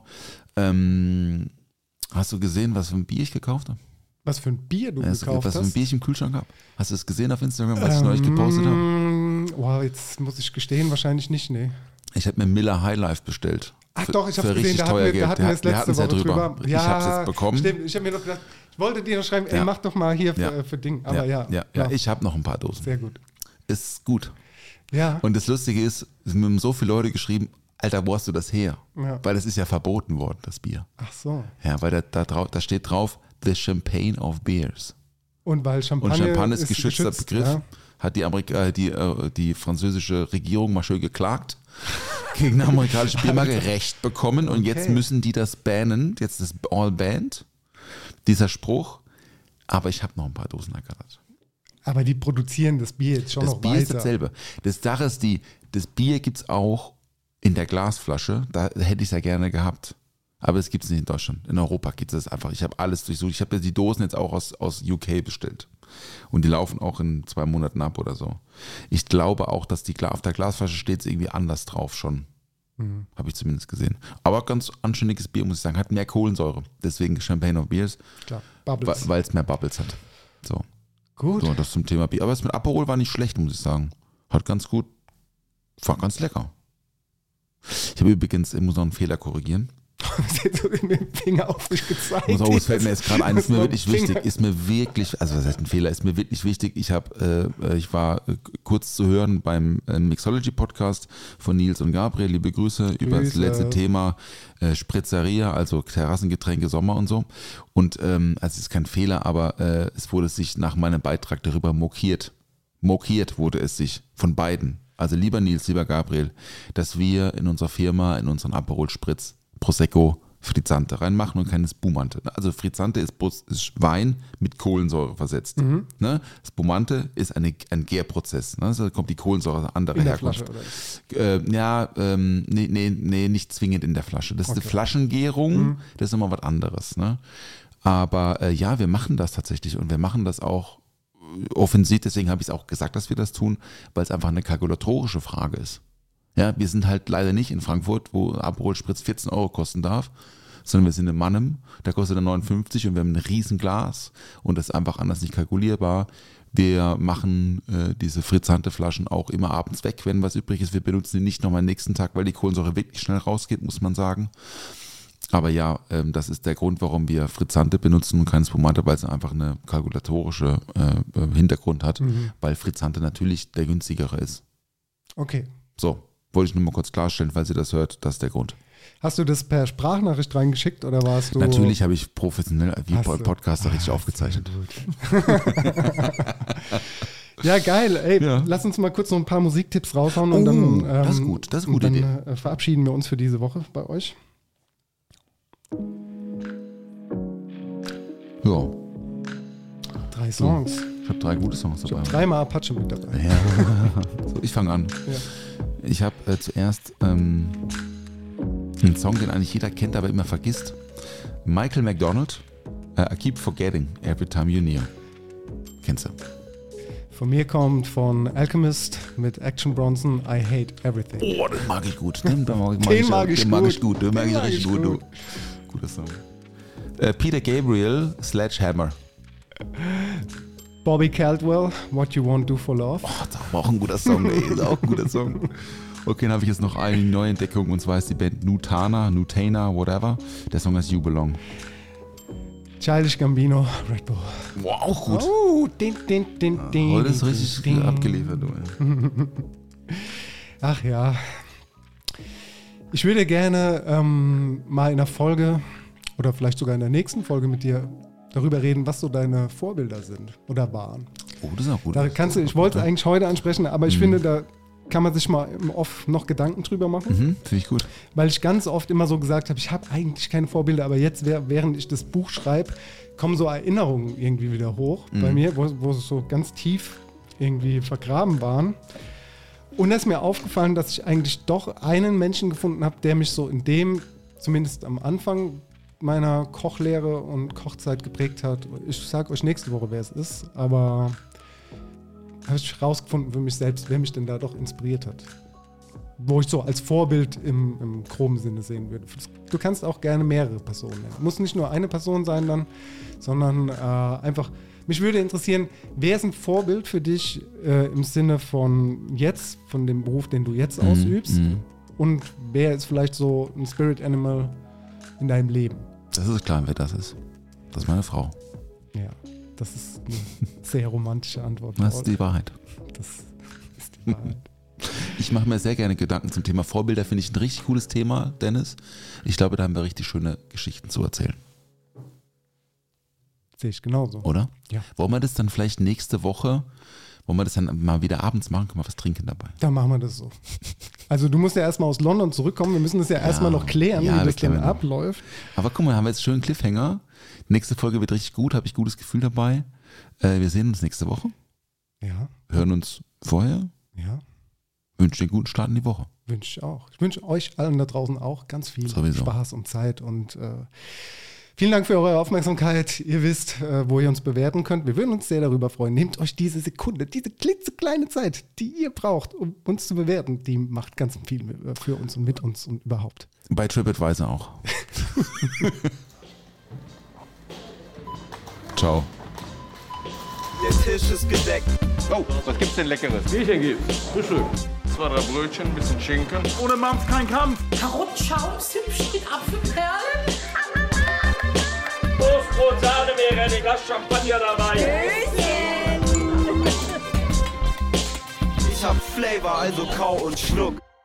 Ähm, hast du gesehen, was für ein Bier ich gekauft habe? Was für ein Bier du Was gekauft was für ein hast. Bier ich im Kühlschrank habe? Hast du es gesehen auf Instagram, was ich neulich gepostet habe? Ähm, Wow, jetzt muss ich gestehen, wahrscheinlich nicht, nee. Ich habe mir Miller High Life bestellt. Ach Für- doch, ich für habe gesehen, richtig da hatten teuer wir, Geld. da hatten wir es Wir letzte hatten's Woche ja drüber. drüber. Ich hab's jetzt bekommen. Stimmt, ich habe mir noch gedacht, ich wollte dir noch schreiben, ey, Ja. mach doch mal hier für, Ja. für Ding. Aber ja, ja, ja, ich habe noch ein paar Dosen. sehr gut. Ist gut. Ja, Und das Lustige ist, es haben so viele Leute geschrieben, Alter, wo hast du das her? Ja. Weil das ist ja verboten worden, das Bier. ach so. Ja, weil da, da, drau- da steht drauf, the champagne of beers. Und weil Und Champagner, Champagner ist geschützter geschützt, Begriff. Ja. Hat die, Amerika äh, die, äh, die französische Regierung mal schön geklagt gegen eine amerikanische Biermarke, Recht bekommen und jetzt Okay. müssen die das bannen, jetzt ist all banned, dieser Spruch, aber ich habe noch ein paar Dosen ergattert. Aber die produzieren das Bier jetzt schon Das noch Bier weiter. ist dasselbe. Das Sache ist die, das Bier gibt es auch in der Glasflasche, da hätte ich es ja gerne gehabt. Aber es gibt es nicht in Deutschland. In Europa gibt es das einfach. Ich habe alles durchsucht. Ich habe die Dosen jetzt auch aus, aus U K bestellt. Und die laufen auch in zwei Monaten ab oder so. Ich glaube auch, dass die Gla- auf der Glasflasche steht es irgendwie anders drauf schon. Mhm. Habe ich zumindest gesehen. Aber ganz anständiges Bier, muss ich sagen. Hat mehr Kohlensäure. Deswegen Champagne of Beers, Klar, Bubbles. weil es mehr Bubbles hat. So. Gut. So, das zum Thema Bier. Aber das mit Aperol war nicht schlecht, muss ich sagen. Hat ganz gut, war ganz lecker. Ich habe übrigens, ich muss noch einen Fehler korrigieren. Das hat so mit dem Finger auf mich gezeigt. Muss auch, es fällt mir jetzt gerade ein, ist mir So wirklich Finger- wichtig, ist mir wirklich, also was heißt ein Fehler, ist mir wirklich wichtig. Ich habe, äh, ich war äh, kurz zu hören beim äh, Mixology Podcast von Nils und Gabriel, liebe Grüße, über das Grüße. letzte Thema äh, Spritzeria, also Terrassengetränke Sommer und so. Und ähm, also es ist kein Fehler, aber äh, es wurde sich nach meinem Beitrag darüber mokiert. Mokiert wurde es sich von beiden. Also lieber Nils, lieber Gabriel, dass wir in unserer Firma, in unseren Aperol Spritz, Prosecco, Frizzante reinmachen und keine Spumante. Also Frizzante ist, Bus- ist Wein mit Kohlensäure versetzt. Mhm. Ne? Spumante ist eine, ein Gärprozess. Ne? Also da kommt die Kohlensäure andere In der Herkunft. Flasche, oder? Äh, ja, ähm, nee, nee, nee, nicht zwingend in der Flasche. Das ist Okay. eine Flaschengärung, Mhm. das ist immer was anderes. Ne? Aber äh, ja, wir machen das tatsächlich und wir machen das auch äh, offensiv, deswegen habe ich es auch gesagt, dass wir das tun, weil es einfach eine kalkulatorische Frage ist. Ja, wir sind halt leider nicht in Frankfurt, wo Aperol Spritz vierzehn Euro kosten darf, sondern wir sind in Mannheim, da kostet er neunundfünfzig und wir haben ein riesen Glas und das ist einfach anders nicht kalkulierbar. Wir machen äh, diese frizzante Flaschen auch immer abends weg, wenn was übrig ist. Wir benutzen die nicht nochmal nächsten Tag, weil die Kohlensäure wirklich schnell rausgeht, muss man sagen. Aber ja, ähm, das ist der Grund, warum wir Frizzante benutzen und keine Spumante, weil es einfach eine kalkulatorische äh, Hintergrund hat, Mhm. weil Frizzante natürlich der günstigere ist. Okay. So, wollte ich nur mal kurz klarstellen, falls ihr das hört, das ist der Grund. Hast du das per Sprachnachricht reingeschickt oder warst du... Natürlich habe ich professionell wie Hast du- Podcaster richtig Ah, aufgezeichnet. Ja, geil. Ey, Ja. lass uns mal kurz noch ein paar Musiktips raushauen und Oh, dann, das ist gut, das ist eine und gute dann äh, verabschieden wir uns für diese Woche bei euch. Ja, Drei Songs. ich habe drei gute Songs Ich dabei. habe dreimal Apache mit dabei. Ja. So, ich fange an. Ja. Ich habe äh, zuerst ähm, einen Song, den eigentlich jeder kennt, aber immer vergisst. Michael McDonald, äh, I Keep Forgetting Every Time You're Near. Kennst du? Von mir kommt von Alchemist mit Action Bronson, I Hate Everything. Oh, den mag ich gut. Den, den mag, Den ich, mag ich den mag gut. ich gut. Den mag Den ich mag richtig ich gut. gut. Du. Guter Song. Äh, Peter Gabriel, Sledgehammer. Bobby Caldwell, What You Won't Do for Love. Oh, das ist aber auch ein guter Song, ey. Das ist auch ein guter Song. Okay, dann habe ich jetzt noch eine Neuentdeckung und zwar ist die Band Nutana, Nutana, whatever. Der Song heißt You Belong. Childish Gambino, Red Bull. Wow, auch gut. Oh, din, din, din, din, Heute ist richtig din. abgeliefert, du. Ach ja. Ich würde gerne ähm, mal in der Folge oder vielleicht sogar in der nächsten Folge mit dir darüber reden, was so deine Vorbilder sind oder waren. Oh, das ist auch gut. Da kannst du, ich wollte es eigentlich heute ansprechen, aber ich mhm. finde, da kann man sich mal im Off noch Gedanken drüber machen. Mhm, finde ich gut. Weil ich ganz oft immer so gesagt habe, ich habe eigentlich keine Vorbilder, aber jetzt, während ich das Buch schreibe, kommen so Erinnerungen irgendwie wieder hoch mhm. bei mir, wo, wo so ganz tief irgendwie vergraben waren. Und da ist mir aufgefallen, dass ich eigentlich doch einen Menschen gefunden habe, der mich so in dem, zumindest am Anfang meiner Kochlehre und Kochzeit geprägt hat. Ich sage euch nächste Woche, wer es ist, aber habe ich rausgefunden für mich selbst, wer mich denn da doch inspiriert hat. Wo ich so als Vorbild im, im groben Sinne sehen würde. Du kannst auch gerne mehrere Personen nennen. Muss nicht nur eine Person sein dann, sondern äh, einfach, mich würde interessieren, wer ist ein Vorbild für dich äh, im Sinne von jetzt, von dem Beruf, den du jetzt mhm. ausübst? Mhm. Und wer ist vielleicht so ein Spirit Animal in deinem Leben? Das ist klar, wer das ist. Das ist meine Frau. Ja. Das ist eine sehr romantische Antwort. Das ist die Wahrheit. Das ist die Wahrheit. Ich mache mir sehr gerne Gedanken zum Thema Vorbilder. Finde ich ein richtig cooles Thema, Dennis. Ich glaube, da haben wir richtig schöne Geschichten zu erzählen. Sehe ich genauso. Oder? Ja. Wollen wir das dann vielleicht nächste Woche, wollen wir das dann mal wieder abends machen? Können wir was trinken dabei? Dann machen wir das so. Also du musst ja erstmal aus London zurückkommen. Wir müssen das ja, ja erstmal noch klären, ja, wie das denn noch. abläuft. Aber guck mal, haben wir jetzt einen schönen Cliffhanger. Nächste Folge wird richtig gut, habe ich gutes Gefühl dabei. Äh, wir sehen uns nächste Woche. Ja. Hören uns vorher. Ja. Wünsche dir einen guten Start in die Woche. Wünsche ich auch. Ich wünsche euch allen da draußen auch ganz viel Sowieso. Spaß und Zeit und äh, vielen Dank für eure Aufmerksamkeit. Ihr wisst, äh, wo ihr uns bewerten könnt. Wir würden uns sehr darüber freuen. Nehmt euch diese Sekunde, diese klitzekleine Zeit, die ihr braucht, um uns zu bewerten. Die macht ganz viel für uns und mit uns und überhaupt. Bei TripAdvisor auch. Ciao. Der Tisch ist gedeckt. Oh, was gibt's denn Leckeres? Bierchen gibt's. Frühstück. Zwei, drei Brötchen, ein bisschen Schinken. Ohne Mampf kein Kampf. Karottenschaum, Zimtchen mit Apfelperlen. Prost, Brot, Sahne, wäre ein Glas Champagner dabei. Tschüsschen. Ich hab Flavor, also kau und schluck.